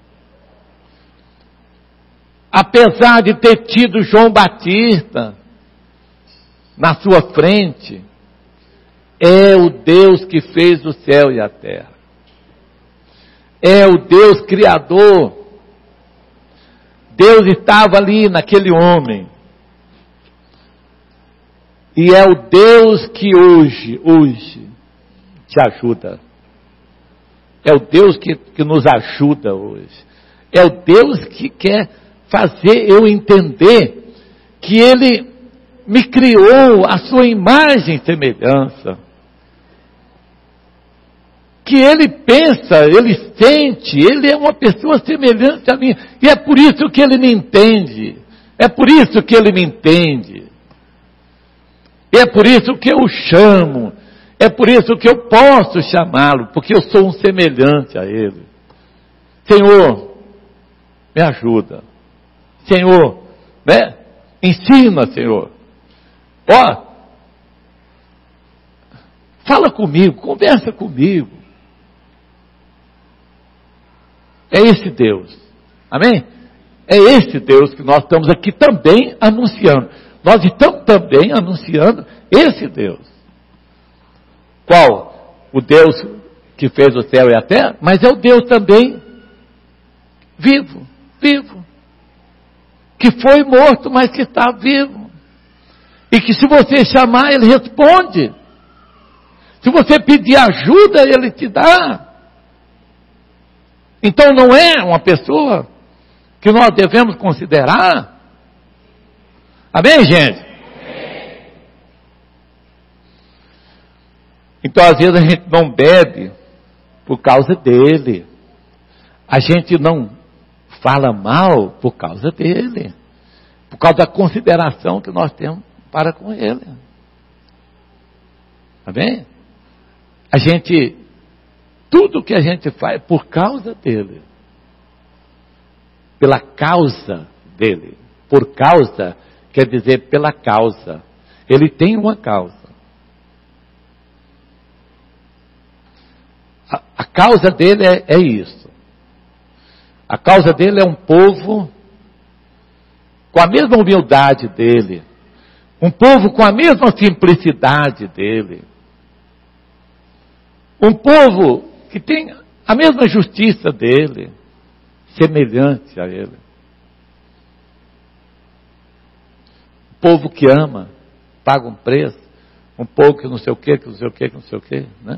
apesar de ter tido João Batista na sua frente, é o Deus que fez o céu e a terra. É o Deus Criador. Deus estava ali naquele homem. E é o Deus que hoje, hoje, te ajuda. É o Deus que, que nos ajuda hoje. É o Deus que quer fazer eu entender que Ele me criou a sua imagem e semelhança. Que Ele pensa, Ele sente, Ele é uma pessoa semelhante a mim. E é por isso que Ele me entende. É por isso que Ele me entende. E é por isso que eu o chamo. É por isso que eu posso chamá-lo, porque eu sou um semelhante a Ele. Senhor, me ajuda. Senhor, né? Ensina, Senhor. Ó, fala comigo, conversa comigo. É esse Deus. Amém? É esse Deus que nós estamos aqui também anunciando. nós estamos também anunciando esse Deus. Qual? O Deus que fez o céu e a terra, mas é o Deus também vivo, vivo. Que foi morto, mas que está vivo. E que se você chamar, Ele responde. Se você pedir ajuda, Ele te dá. Então não é uma pessoa que nós devemos considerar. Amém, gente? Amém. Então às vezes a gente não bebe por causa dele. A gente não fala mal por causa dele. Por causa da consideração que nós temos para com ele. Amém? A gente, tudo que a gente faz é por causa dele. Pela causa dele. Por causa, quer dizer pela causa. Ele tem uma causa. A, a causa dele é, é isso. A causa dele é um povo com a mesma humildade dele. Um povo com a mesma simplicidade dele. Um povo que tem a mesma justiça dele. Semelhante a ele. Um povo que ama, paga um preço. Um povo que não sei o que, que não sei o que, que não sei o que, né?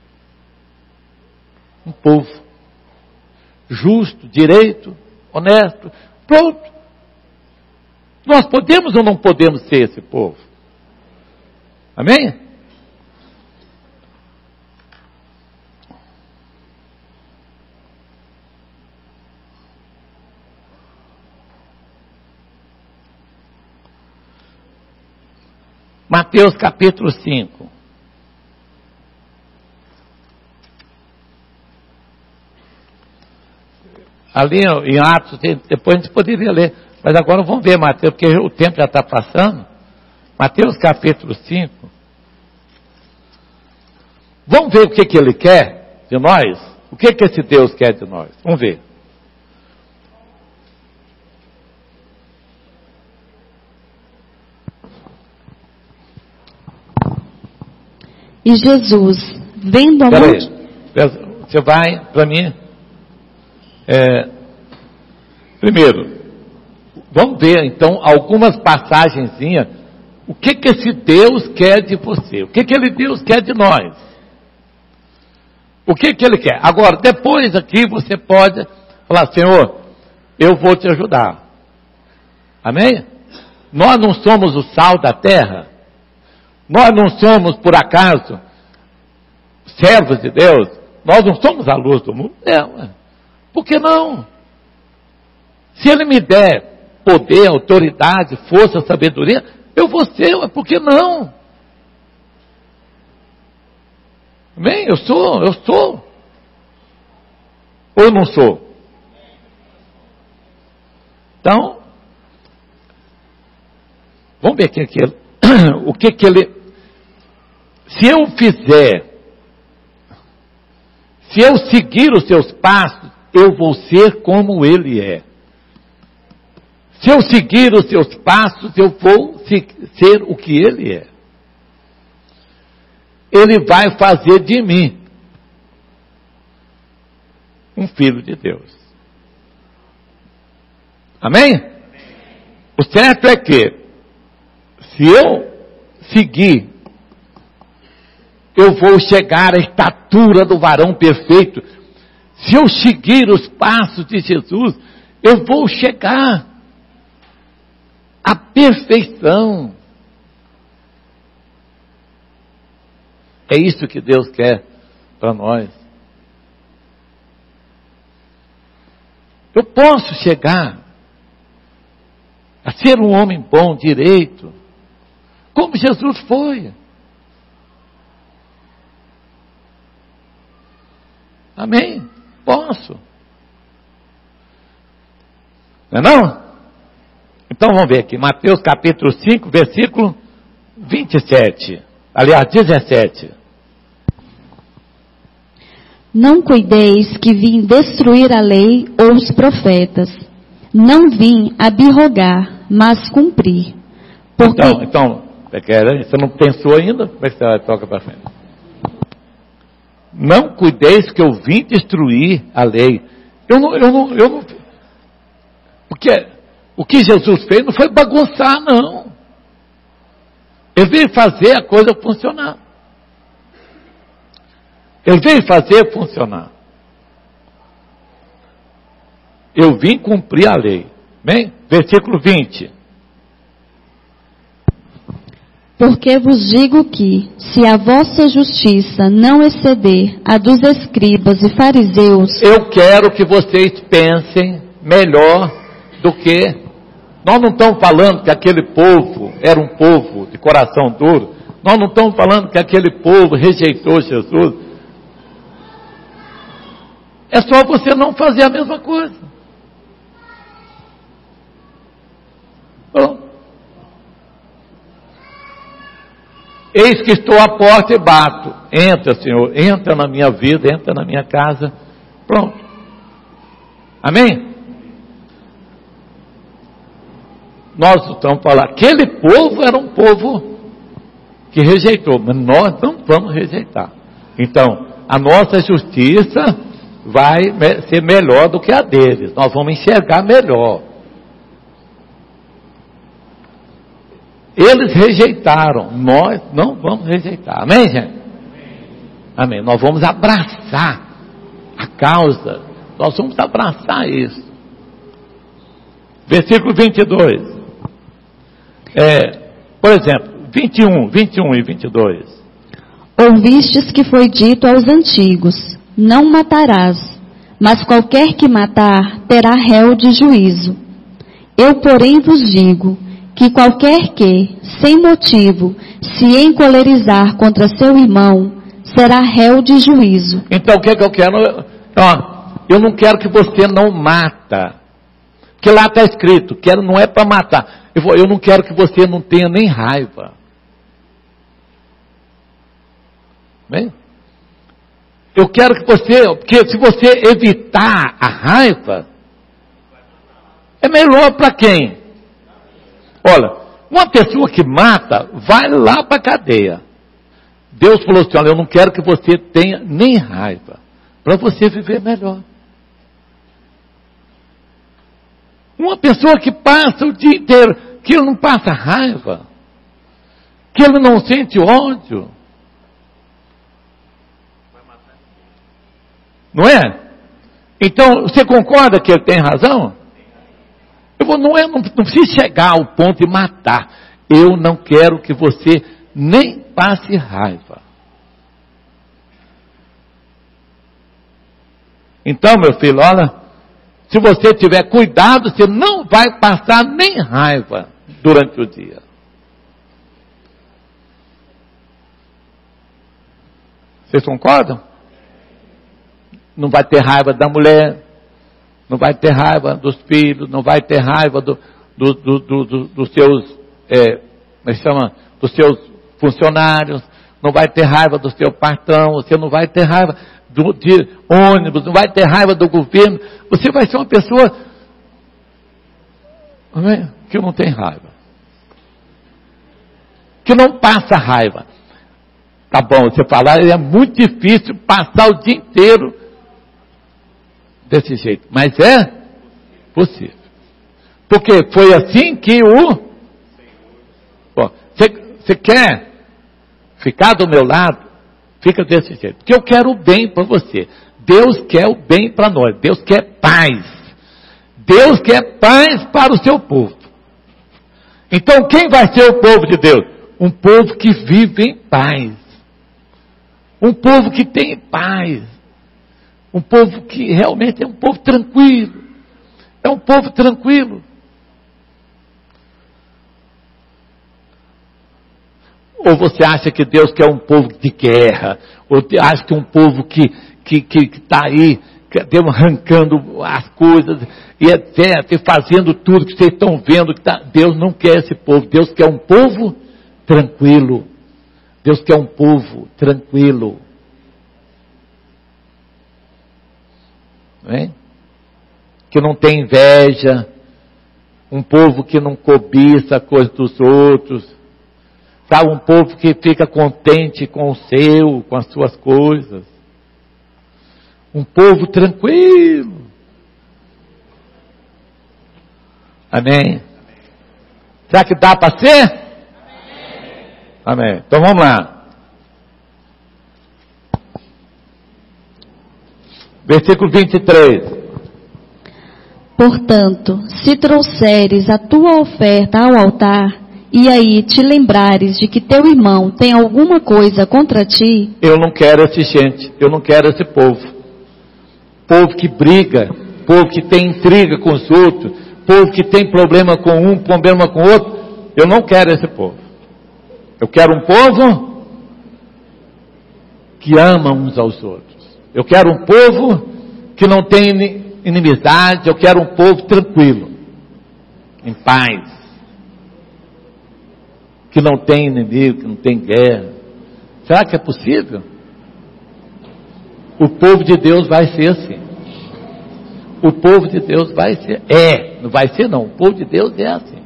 Um povo justo, direito, honesto, pronto. Nós podemos ou não podemos ser esse povo? Amém? Mateus capítulo cinco. Ali em Atos, depois a gente poderia ler, mas agora vamos ver Mateus, porque o tempo já está passando. Mateus capítulo cinco. Vamos ver o que, que ele quer de nós? O que, que esse Deus quer de nós? Vamos ver. E Jesus, vendo a multidão... multidão... Você vai para mim... É, primeiro, vamos ver então algumas passagenzinhas. O que que esse Deus quer de você? O que que ele Deus quer de nós? O que que ele quer? Agora, depois aqui você pode falar, Senhor, eu vou te ajudar. Amém? Nós não somos o sal da terra. Nós não somos, por acaso, servos de Deus. Nós não somos a luz do mundo. É, ué. Por que não? Se Ele me der poder, autoridade, força, sabedoria, eu vou ser, por que não? Bem, eu sou, eu sou. Ou eu não sou? Então, vamos ver aqui, aqui o que que ele, se eu fizer, se eu seguir os seus passos, eu vou ser como Ele é. Se eu seguir os seus passos, eu vou ser o que Ele é. Ele vai fazer de mim um filho de Deus. Amém? O certo é que, se eu seguir, eu vou chegar à estatura do varão perfeito. Se eu seguir os passos de Jesus, eu vou chegar à perfeição. É isso que Deus quer para nós. Eu posso chegar a ser um homem bom, direito, como Jesus foi. Amém? Posso. Não é não? Então vamos ver aqui, Mateus capítulo cinco, versículo vinte e sete. Aliás, dezessete. Não cuideis que vim destruir a lei ou os profetas. Não vim abrogar, mas cumprir. Porque... Então, então, você não pensou ainda? Como é que você vai tocar para frente? Não cuideis que eu vim destruir a lei. Eu não, eu não, eu não. Porque o que Jesus fez não foi bagunçar, não. Ele veio fazer a coisa funcionar. Ele veio fazer funcionar. Eu vim cumprir a lei. Bem? Versículo vinte. Porque vos digo que, se a vossa justiça não exceder a dos escribas e fariseus... Eu quero que vocês pensem melhor do que... Nós não estamos falando que aquele povo era um povo de coração duro. Nós não estamos falando que aquele povo rejeitou Jesus. É só você não fazer a mesma coisa. Pronto. Eis que estou à porta e bato. Entra, Senhor, entra na minha vida, entra na minha casa. Pronto. Amém? Nós estamos falando, aquele povo era um povo que rejeitou, mas nós não vamos rejeitar. Então, a nossa justiça vai ser melhor do que a deles. Nós vamos enxergar melhor. Eles rejeitaram, nós não vamos rejeitar. Amém, gente? Amém. Nós vamos abraçar a causa. Nós vamos abraçar isso. Versículo vinte e dois. É, por exemplo, vinte e um, vinte e um e vinte e dois. Ouvistes que foi dito aos antigos, não matarás, mas qualquer que matar terá réu de juízo. Eu, porém, vos digo que qualquer que, sem motivo, se encolerizar contra seu irmão, será réu de juízo. Então, o que é que eu quero? Ó, eu não quero que você não mata. Porque lá está escrito, quero, não é para matar. Eu, vou, eu não quero que você não tenha nem raiva. Bem? Eu quero que você, porque se você evitar a raiva, é melhor para quem? Olha, uma pessoa que mata, vai lá para a cadeia. Deus falou assim, olha, eu não quero que você tenha nem raiva, para você viver melhor. Uma pessoa que passa o dia inteiro, que ele não passa raiva, que ele não sente ódio, não é? Então, você concorda que ele tem razão? Eu vou, não, é, não, não precisa chegar ao ponto de matar. Eu não quero que você nem passe raiva. Então, meu filho, olha, se você tiver cuidado, você não vai passar nem raiva durante o dia. Vocês concordam? Não vai ter raiva da mulher, não vai ter raiva dos filhos, não vai ter raiva do, do, do, do, do, dos seus, é, como é que chama? Dos seus funcionários, não vai ter raiva do seu patrão, você não vai ter raiva do, de ônibus, não vai ter raiva do governo, você vai ser uma pessoa que não tem raiva, que não passa raiva. Tá bom, você falar, é muito difícil passar o dia inteiro desse jeito, mas é possível, porque foi assim que o você quer ficar do meu lado, fica desse jeito, porque eu quero o bem para você. Deus quer o bem para nós, Deus quer paz, Deus quer paz para o seu povo. Então quem vai ser o povo de Deus? Um povo que vive em paz, um povo que tem paz, um povo que realmente é um povo tranquilo, é um povo tranquilo. Ou você acha que Deus quer um povo de guerra, ou acha que um povo que que que está aí, arrancando as coisas, e etcétera, e fazendo tudo que vocês estão vendo, que tá, Deus não quer esse povo, Deus quer um povo tranquilo, Deus quer um povo tranquilo. Não é? Que não tem inveja, Um povo que não cobiça a coisa dos outros. Sabe, um povo que fica contente com o seu, com as suas coisas. Um povo tranquilo. Amém? Será que dá para ser? Amém. Amém. Então vamos lá. Versículo vinte e três. Portanto, se trouxeres a tua oferta ao altar, e aí te lembrares de que teu irmão tem alguma coisa contra ti, eu não quero essa gente, eu não quero esse povo. Povo que briga, povo que tem intriga com os outros, povo que tem problema com um, problema com o outro, eu não quero esse povo. Eu quero um povo que ama uns aos outros. Eu quero um povo que não tem inimizade, eu quero um povo tranquilo, em paz, que não tem inimigo, que não tem guerra. Será que é possível? O povo de Deus vai ser assim. O povo de Deus vai ser, é, não vai ser não, o povo de Deus é assim.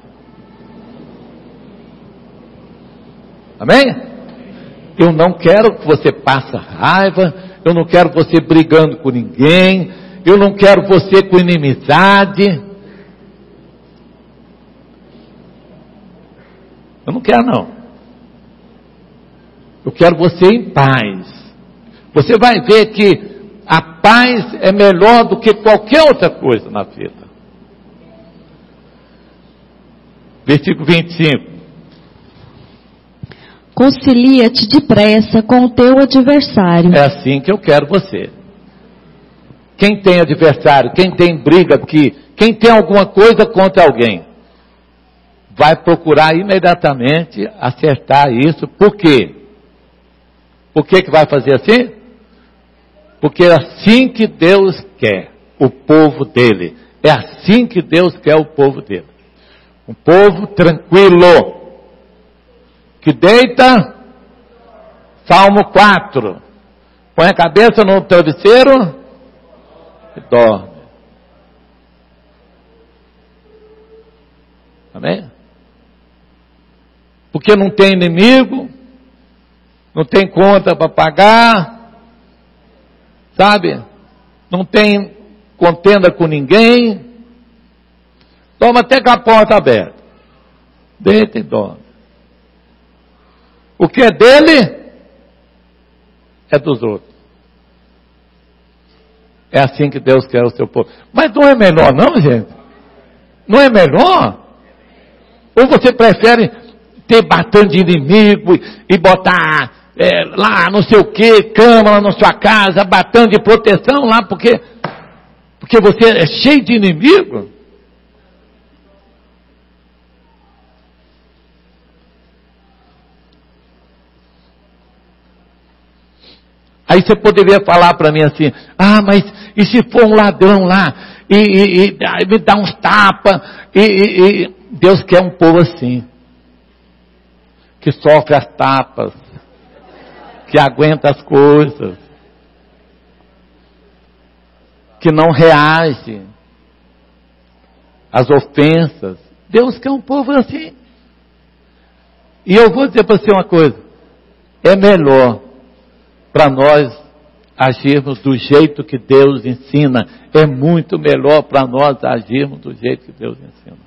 Amém? Eu não quero que você passe raiva, eu não quero você brigando com ninguém, eu não quero você com inimizade. Eu não quero não. Eu quero você em paz. Você vai ver que a paz é melhor do que qualquer outra coisa na vida. Versículo vinte e cinco. Concilia-te depressa com o teu adversário. É assim que eu quero você. Quem tem adversário, quem tem briga aqui, quem tem alguma coisa contra alguém, vai procurar imediatamente acertar isso. Por quê? Por que que vai fazer assim? Porque é assim que Deus quer o povo dele. É assim que Deus quer o povo dele. Um povo tranquilo, que deita, Salmo quatro, põe a cabeça no travesseiro e dorme. Amém? Porque não tem inimigo, não tem conta para pagar, sabe? Não tem contenda com ninguém, toma até com a porta aberta, deita e dorme. O que é dele, é dos outros. É assim que Deus quer o seu povo. Mas não é melhor não, gente? Não é melhor? Ou você prefere ter bastante inimigo e, e botar é, lá não sei o que, câmara na sua casa, bastante de proteção lá, porque, porque você é cheio de inimigo? Aí você poderia falar para mim assim, ah, mas e se for um ladrão lá, e, e, e me dá uns tapas, e, e, e Deus quer um povo assim, que sofre as tapas, que aguenta as coisas, que não reage às ofensas. Deus quer um povo assim. E eu vou dizer para você uma coisa, é melhor para nós agirmos do jeito que Deus ensina. É muito melhor para nós agirmos do jeito que Deus ensina.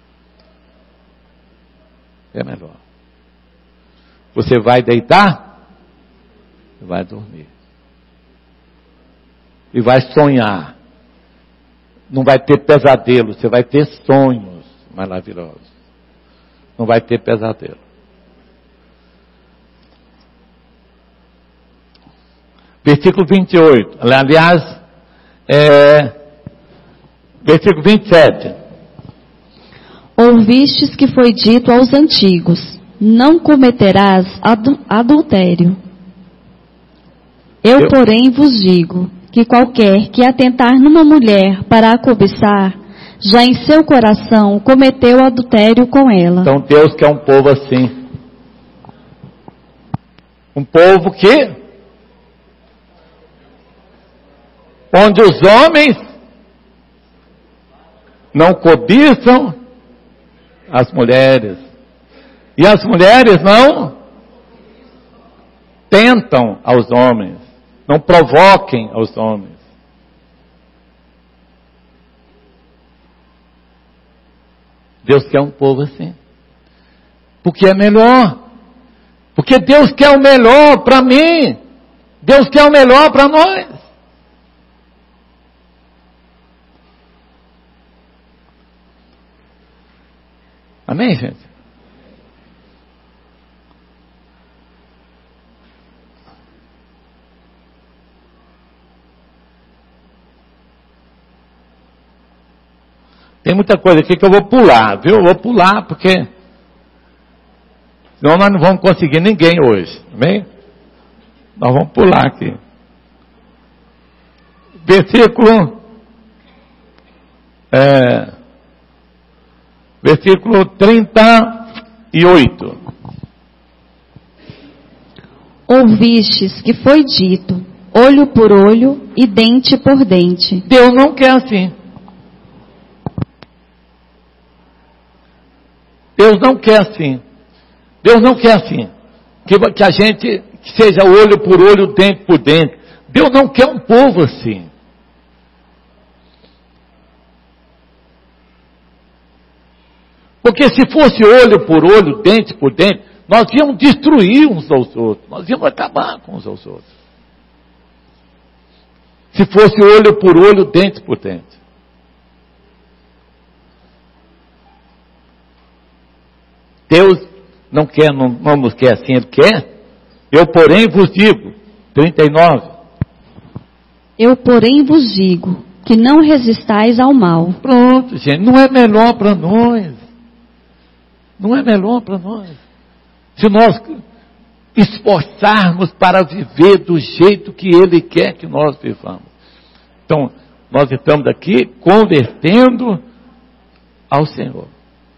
É melhor. Você vai deitar e vai dormir. E vai sonhar. Não vai ter pesadelo, você vai ter sonhos maravilhosos. Não vai ter pesadelo. Versículo vinte e oito, aliás, é, versículo vinte e sete. Ouvistes que foi dito aos antigos, não cometerás adultério. Eu, Eu, porém, vos digo, que qualquer que atentar numa mulher para a cobiçar, já em seu coração cometeu adultério com ela. Então Deus quer um povo assim. Um povo que onde os homens não cobiçam, as mulheres. E as mulheres não tentam aos homens, não provoquem aos homens. Deus quer um povo assim, porque é melhor, porque Deus quer o melhor para mim, Deus quer o melhor para nós. Amém, gente? Tem muita coisa aqui que eu vou pular, viu? Eu vou pular porque senão nós não vamos conseguir ninguém hoje. Amém? Nós vamos pular aqui. Versículo é, versículo trinta e oito. Ouvistes que foi dito, olho por olho e dente por dente. Deus não quer assim. Deus não quer assim. Deus não quer assim. Que, que a gente que seja olho por olho, dente por dente. Deus não quer um povo assim. Porque se fosse olho por olho, dente por dente, nós íamos destruir uns aos outros. Nós íamos acabar com uns aos outros. Se fosse olho por olho, dente por dente. Deus não quer, não, não nos quer assim, Ele quer. Eu, porém, vos digo, trinta e nove. Eu, porém, vos digo, que não resistais ao mal. Pronto, gente, não é melhor para nós. Não é melhor para nós. Se nós esforçarmos para viver do jeito que Ele quer que nós vivamos. Então, nós estamos aqui convertendo ao Senhor.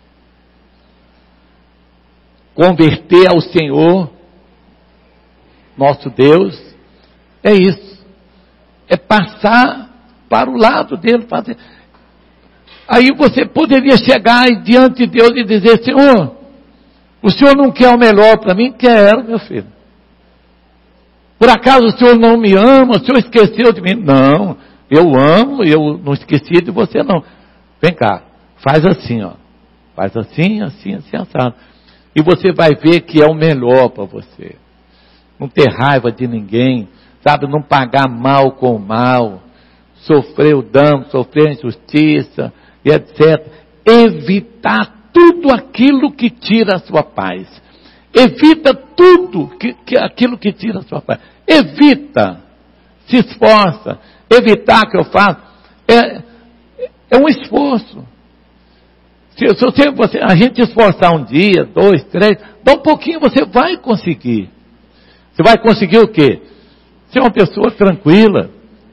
Converter ao Senhor, nosso Deus, é isso. É passar para o lado dele. Fazer. Aí você poderia chegar diante de Deus e dizer, Senhor, o Senhor não quer o melhor para mim? Quero, meu filho. Por acaso o Senhor não me ama? O Senhor esqueceu de mim? Não, eu amo, eu não esqueci de você não. Vem cá, faz assim, ó. Faz assim, assim, assim, assado. E você vai ver que é o melhor para você. Não ter raiva de ninguém, sabe? Não pagar mal com mal, sofrer o dano, sofrer a injustiça, e etcétera. Evitar tudo aquilo que tira a sua paz. Evita tudo que, que, aquilo que tira a sua paz. Evita, se esforça. Evitar que eu faço é, é um esforço. Se, se você, você, a gente esforçar um dia, dois, três, dá um pouquinho, você vai conseguir. Você vai conseguir o quê? Ser uma pessoa tranquila.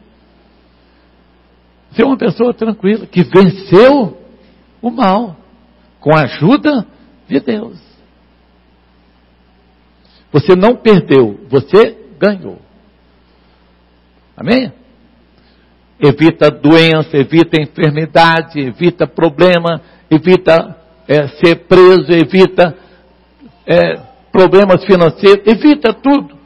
Ser uma pessoa tranquila, que venceu o mal, com a ajuda de Deus. Você não perdeu, você ganhou. Amém? Evita doença, evita enfermidade, evita problema, evita é, ser preso, evita é, problemas financeiros, evita tudo.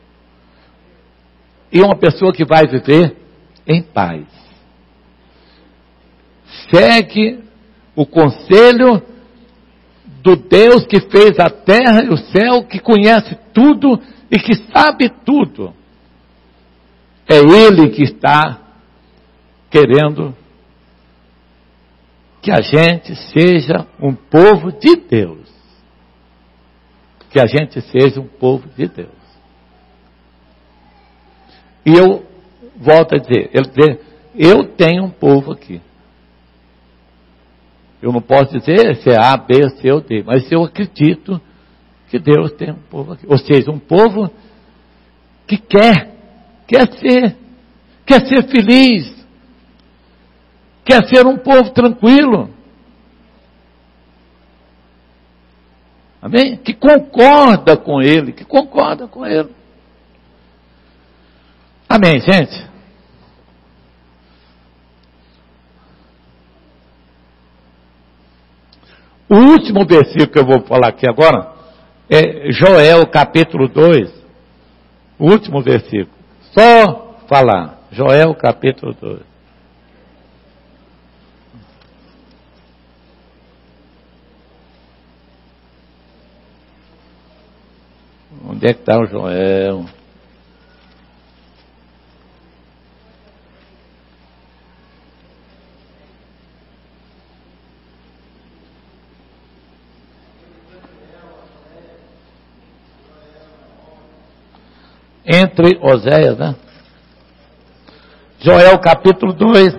E uma pessoa que vai viver em paz. Segue o conselho do Deus que fez a terra e o céu, que conhece tudo e que sabe tudo. É Ele que está querendo que a gente seja um povo de Deus. Que a gente seja um povo de Deus. E eu volto a dizer, ele dizer, eu tenho um povo aqui. Eu não posso dizer se é A, B, C ou D, mas eu acredito que Deus tem um povo aqui. Ou seja, um povo que quer, quer ser, quer ser feliz, quer ser um povo tranquilo. Amém? Que concorda com Ele, que concorda com Ele. Amém, gente? O último versículo que eu vou falar aqui agora é Joel capítulo dois. O último versículo. Só falar. Joel capítulo dois. Onde é que está o Joel? Entre Oséias, né? Joel capítulo dois.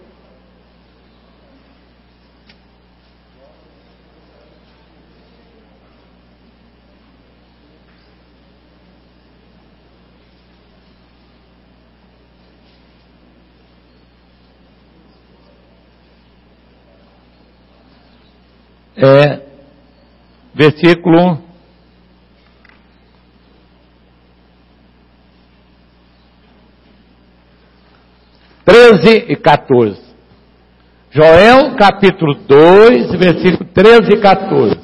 É, versículo treze e quatorze. Joel capítulo dois, versículo treze e quatorze.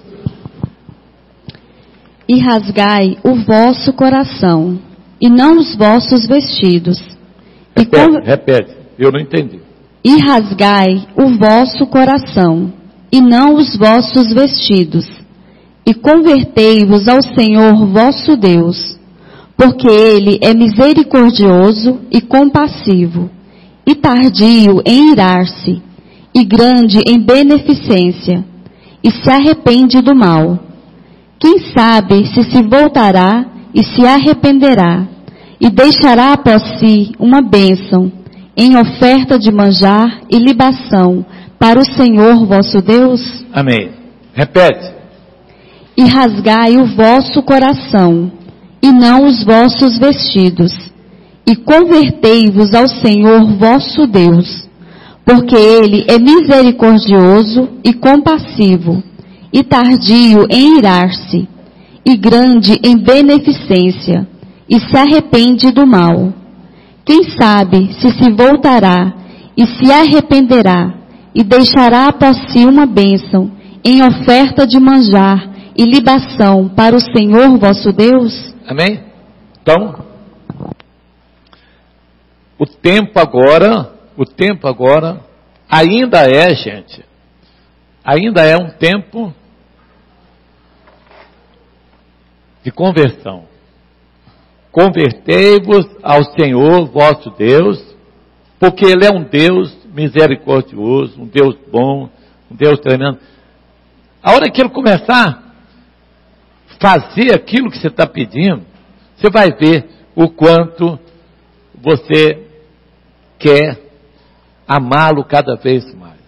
E rasgai o vosso coração, e não os vossos vestidos. E Repete, con- repete, eu não entendi. E rasgai o vosso coração, e não os vossos vestidos, e convertei-vos ao Senhor vosso Deus, porque Ele é misericordioso e compassivo, e tardio em irar-se, e grande em beneficência, e se arrepende do mal. Quem sabe se se voltará e se arrependerá, e deixará após si uma bênção, em oferta de manjar e libação, para o Senhor vosso Deus? Amém. Repete. E rasgai o vosso coração, e não os vossos vestidos, e convertei-vos ao Senhor vosso Deus, porque Ele é misericordioso e compassivo, e tardio em irar-se, e grande em beneficência, e se arrepende do mal. Quem sabe se se voltará e se arrependerá, e deixará após si uma bênção, em oferta de manjar e libação para o Senhor vosso Deus? Amém? Então, o tempo agora, o tempo agora, ainda é, gente, ainda é um tempo de conversão. Convertei-vos ao Senhor vosso Deus, porque Ele é um Deus misericordioso, um Deus bom, um Deus tremendo. A hora que Ele começar a fazer aquilo que você está pedindo, você vai ver o quanto você quer amá-lo cada vez mais.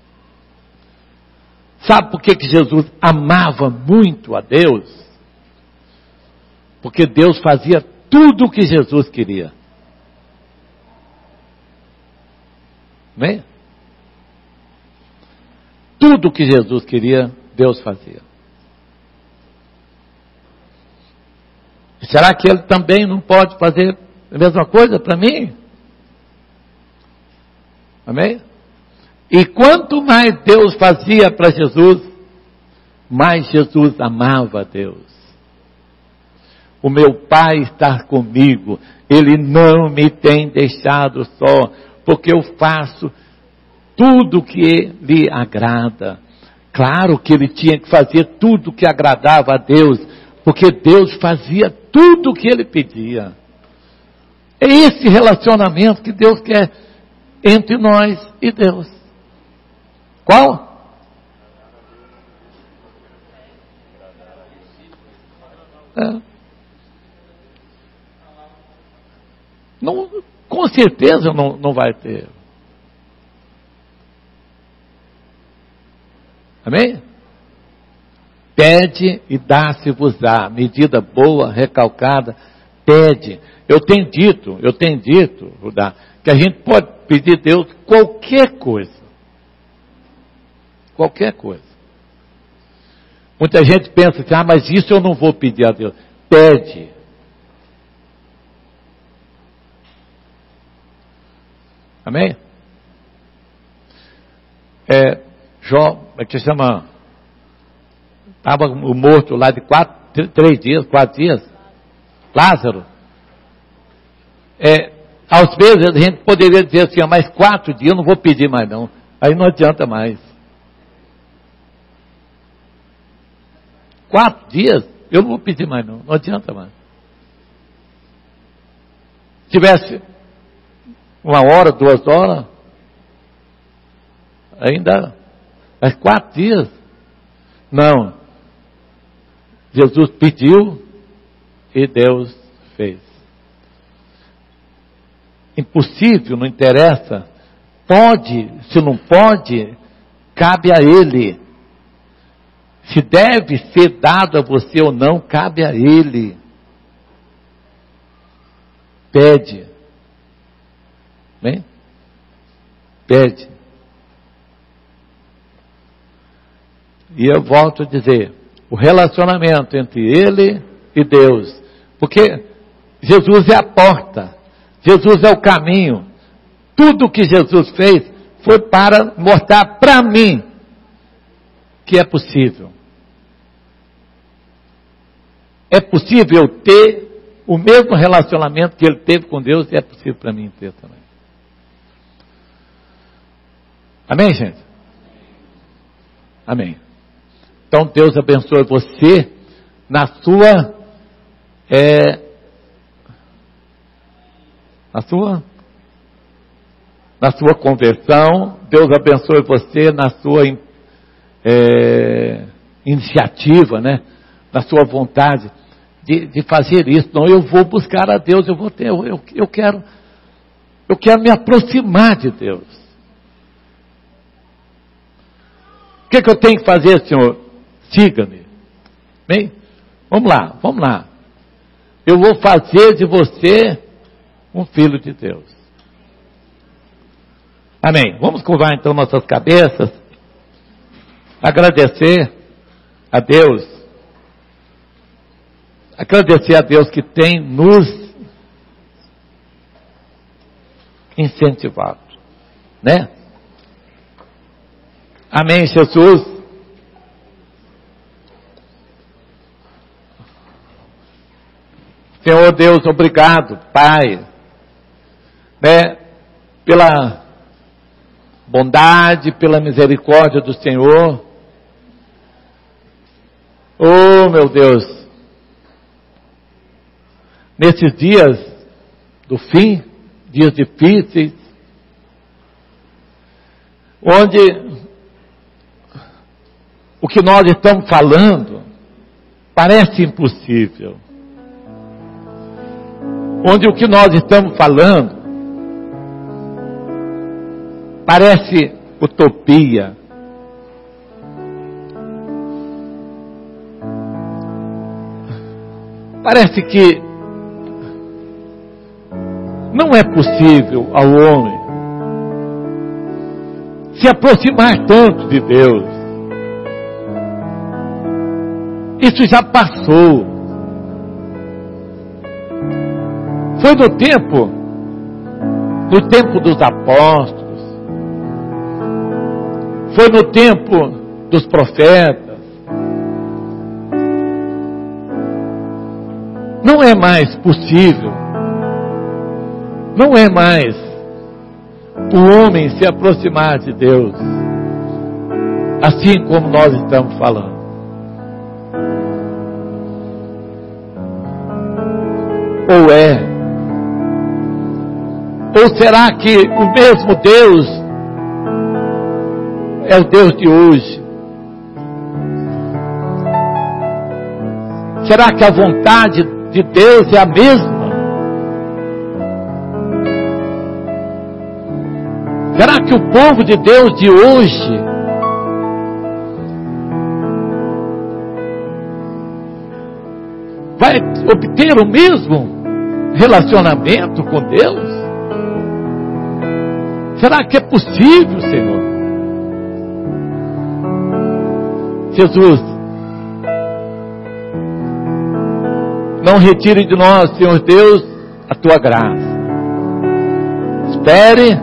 Sabe por que que Jesus amava muito a Deus? Porque Deus fazia tudo o que Jesus queria. Amém? Tudo o que Jesus queria, Deus fazia. Será que Ele também não pode fazer a mesma coisa para mim? Amém? E quanto mais Deus fazia para Jesus, mais Jesus amava a Deus. O meu Pai está comigo, Ele não me tem deixado só, porque eu faço tudo o que lhe agrada. Claro que Ele tinha que fazer tudo o que agradava a Deus, porque Deus fazia tudo o que Ele pedia. É esse relacionamento que Deus quer entre nós e Deus. Qual? É. Não, com certeza não, não vai ter. Amém? Pede e dá-se-vos-á. Medida boa, recalcada, pede. Eu tenho dito, eu tenho dito, Judá, que a gente pode pedir a Deus qualquer coisa. Qualquer coisa. Muita gente pensa assim, ah, mas isso eu não vou pedir a Deus. Pede. Amém? É, Jó, é que chama estava o morto lá de quatro, três dias, quatro dias, Lázaro. É, às vezes a gente poderia dizer assim, mais quatro dias eu não vou pedir mais não, aí não adianta mais. Quatro dias eu não vou pedir mais não, não adianta mais. Se tivesse uma hora, duas horas, ainda, mas quatro dias, não. Jesus pediu e Deus fez. Impossível, não interessa. Pode, se não pode, cabe a Ele. Se deve ser dado a você ou não, cabe a Ele. Pede. Bem? Pede. E eu volto a dizer, o relacionamento entre Ele e Deus, porque Jesus é a porta, Jesus é o caminho, tudo que Jesus fez foi para mostrar para mim que é possível. É possível ter o mesmo relacionamento que Ele teve com Deus, e é possível para mim ter também. Amém, gente? Amém. Então Deus abençoe você na sua, é, na sua, na sua conversão. Deus abençoe você na sua é, iniciativa, né? Na sua vontade de, de fazer isso. Não, eu vou buscar a Deus, eu vou ter, eu, eu, eu quero, eu quero me aproximar de Deus. O que, que eu tenho que fazer, Senhor? Siga-me. Bem, vamos lá, vamos lá. Eu vou fazer de você um filho de Deus. Amém. Vamos curvar então nossas cabeças. Agradecer a Deus. Agradecer a Deus que tem nos incentivado. Né? Amém, Jesus. Senhor Deus, obrigado, Pai, né, pela bondade, pela misericórdia do Senhor. Oh, meu Deus, nesses dias do fim, dias difíceis, onde o que nós estamos falando parece impossível. Onde o que nós estamos falando parece utopia. Parece que não é possível ao homem se aproximar tanto de Deus. Isso já passou. Foi no tempo, no tempo dos apóstolos, foi no tempo dos profetas. Não é mais possível, não é mais o homem se aproximar de Deus, assim como nós estamos falando. Ou é? Ou será que o mesmo Deus é o Deus de hoje? Será que a vontade de Deus é a mesma? Será que o povo de Deus de hoje vai obter o mesmo relacionamento com Deus? Será que é possível, Senhor? Jesus, não retire de nós, Senhor Deus, a tua graça. Espere,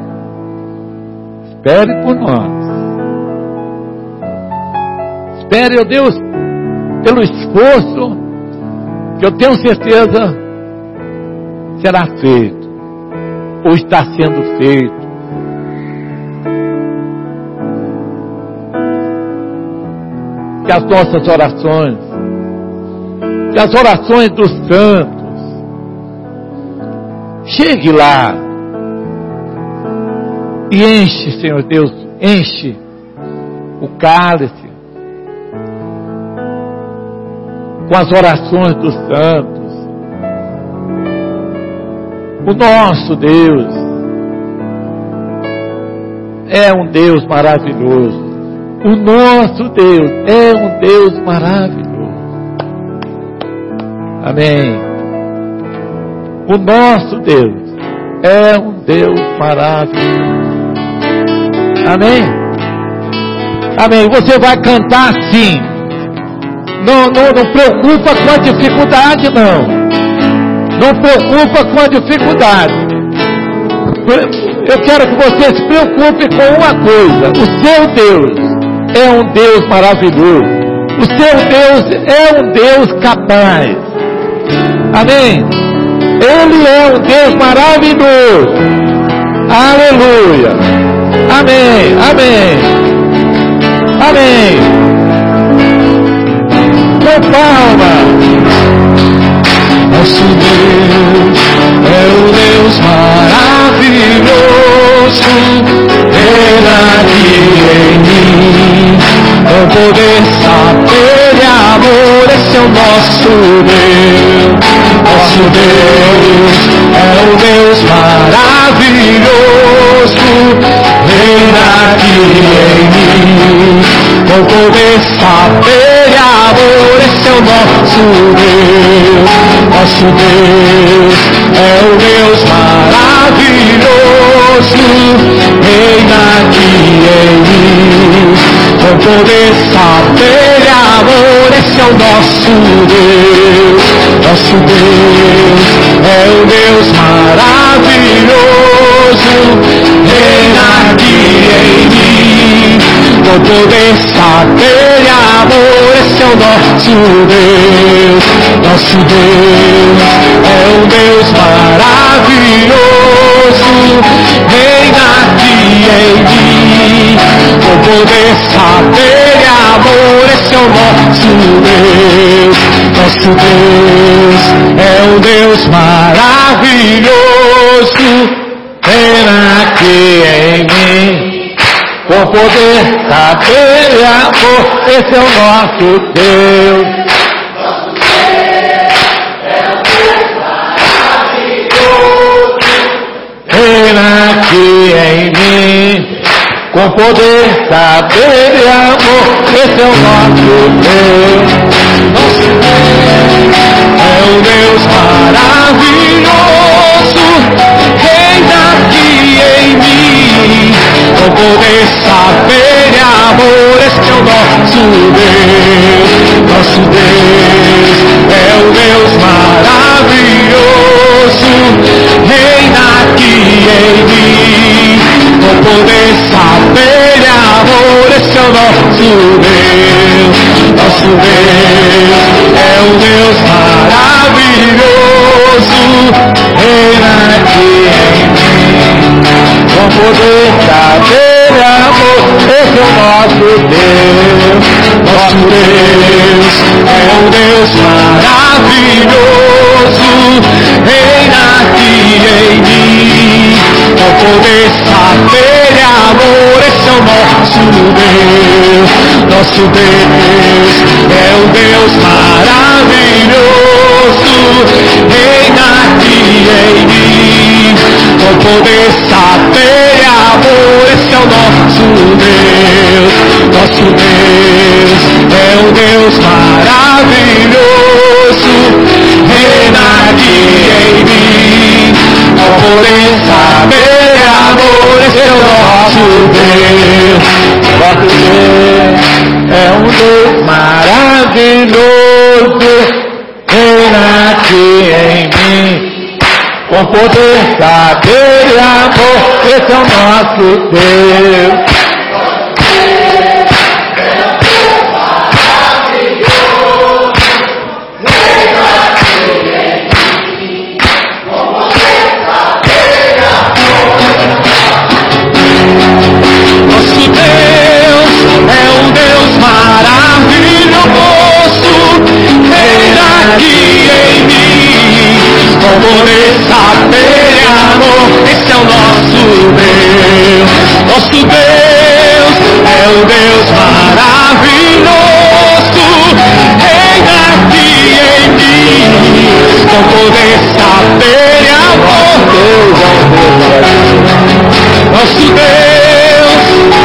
espere por nós. Espere, ó Deus, pelo esforço que eu tenho certeza será feito, ou está sendo feito. Que as nossas orações, que as orações dos santos, chegue lá e enche, Senhor Deus, enche o cálice com as orações dos santos. O nosso Deus é um Deus maravilhoso. O nosso Deus é um Deus maravilhoso. Amém. O nosso Deus é um Deus maravilhoso. Amém. Amém. Você vai cantar sim. Não, não, não preocupa com a dificuldade, não. Não preocupa com a dificuldade. Eu quero que você se preocupe com uma coisa. O seu Deus é um Deus maravilhoso. O seu Deus é um Deus capaz. Amém? Ele é um Deus maravilhoso. Aleluia. Amém. Amém. Amém. Com palmas. Nosso Deus é o Deus maravilhoso. Ele aqui em mim, com poder, saber e amor, esse é o nosso Deus. Nosso Deus é o Deus maravilhoso. Ele aqui em mim, com poder, saber e amor, esse é o nosso Deus. Nosso Deus é o Deus maravilhoso. Reina aqui em mim, com poder, saber e amor, esse é o nosso Deus. Nosso Deus é o Deus maravilhoso. Reina aqui em mim, com poder, saber e amor, esse é o nosso Deus. Nosso Deus é um Deus maravilhoso. Reina aqui em mim, com poder, saber e amor, esse é o nosso Deus. Nosso Deus é um Deus maravilhoso. Reina aqui em mim, com poder, saber e amor, esse é o nosso Deus. Reina aqui em mim, com poder, saber e amor, esse é o nosso Deus. Nosso Deus é um Deus maravilhoso. Reina aqui em mim, com poder, saber e amor, esse é o nosso Deus. Nosso Deus é um Deus maravilhoso. Reina aqui em mim, com poder, saber e amor, esse é o nosso Deus. Nosso Deus é um Deus maravilhoso. Reina aqui em mim, com poder, saber e amor, esse é o nosso Deus. Nosso Deus é um Deus maravilhoso. Reina aqui em mim, com poder, saber e amor, esse é o nosso Deus. Nosso Deus é um Deus maravilhoso. Reina aqui em mim, com poder, saber e amor, esse é o nosso Deus. Nosso Deus é um Deus maravilhoso. Reina aqui em mim, com poder, saber e amor, esse é o nosso Deus. Nosso Deus é um Deus maravilhoso. Reina aqui em mim, com poder, saber e amor, esse é o nosso Deus. saber e amor, esse é o nosso Deus. Nosso Deus é o Deus maravilhoso, reina aqui em mim, com poder, saber e amor. Nosso Deus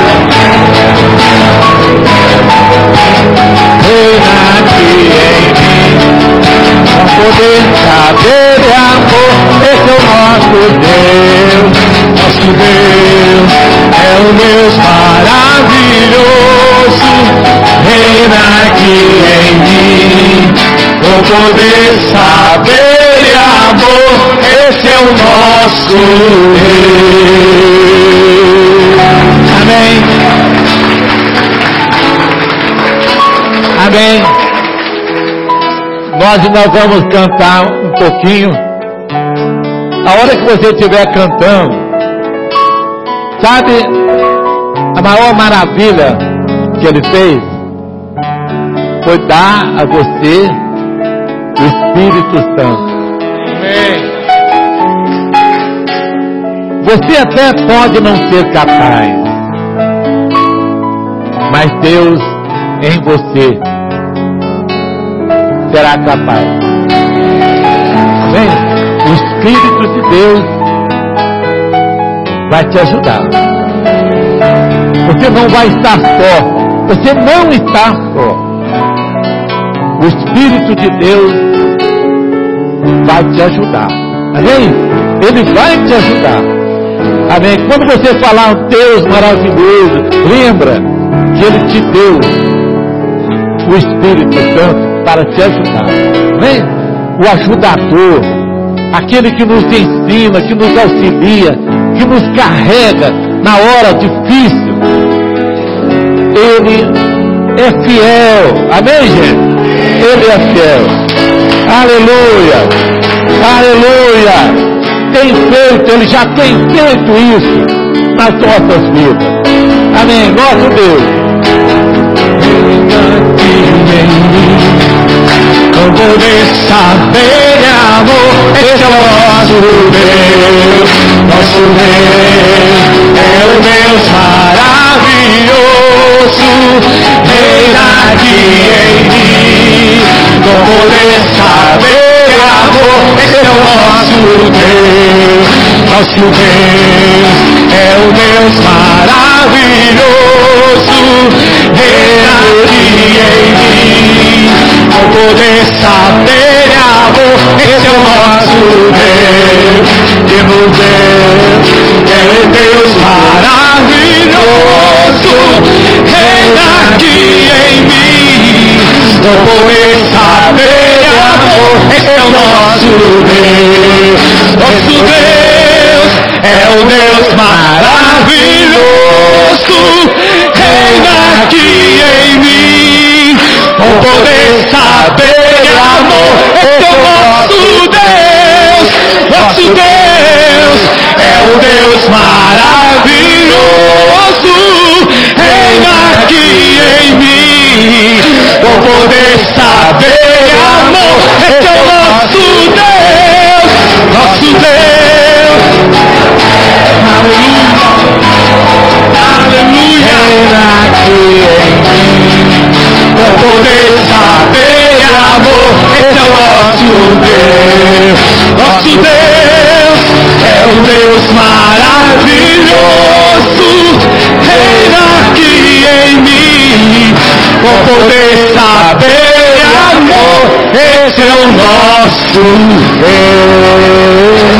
reina aqui em mim, com poder, saber e amor. Esse é o nosso Deus. Nosso Deus é o Deus maravilhoso, reina aqui em mim, com poder, saber e amor. Esse é o nosso Deus. Amém. Amém. Nós ainda vamos cantar um pouquinho. A hora que você estiver cantando, sabe a maior maravilha que Ele fez? Foi dar a você o Espírito Santo. Amém. Você até pode não ser capaz, mas Deus em você será capaz. Amém? O Espírito de Deus vai te ajudar. Você não vai estar só. Você não está só. O Espírito de Deus vai te ajudar. Amém? Ele vai te ajudar. Amém? Quando você falar Deus maravilhoso, lembra que Ele te deu o Espírito Santo para te ajudar. Amém? O ajudador, aquele que nos ensina, que nos auxilia, que nos carrega na hora difícil. Ele é fiel. Amém, gente? Ele é fiel. Aleluia. Aleluia. Tem feito, Ele já tem feito isso nas nossas vidas. Amém. Nosso Deus. Com poder, saber e amor, esse é o nosso Deus. Nosso Deus é o Deus maravilhoso, reina aqui em mim. Com poder, saber e amor, esse é o nosso Deus. Nosso Deus é o Deus maravilhoso, reina aqui em mim. Com poder, saber e amor, esse é o nosso Deus. Temos Deus, é o Deus maravilhoso, reina aqui em mim. Com poder, saber e amor, esse é o nosso Deus. Nosso Deus é o Deus maravilhoso, reina aqui em mim. Com poder, saber e amor, esse é o nosso Deus. Nosso Deus é o Deus maravilhoso, reina aqui em mim. Com poder, saber e amor, esse é o nosso Deus. Nosso Deus. Aleluia. Aleluia. Reina aqui em mim. Com poder, saber e amor, esse é o nosso Deus. Nosso Deus é o Deus maravilhoso, reina aqui em mim. Com poder, saber e amor, esse é o nosso Deus.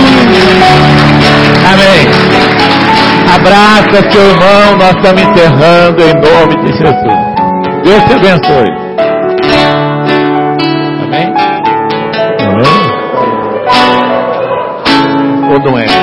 Amém. Abraça seu irmão, nós estamos enterrando em nome de Jesus. Deus te abençoe. Amém? Amém? Ou não é?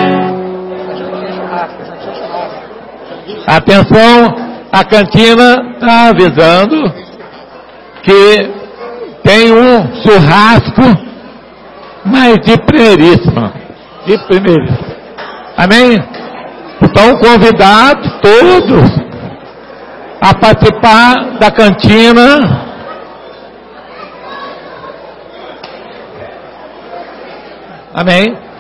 Atenção, a cantina está avisando que tem um churrasco, mas de primeiríssima. De primeiríssima. Amém? Estão convidados todos a participar da cantina. Amém?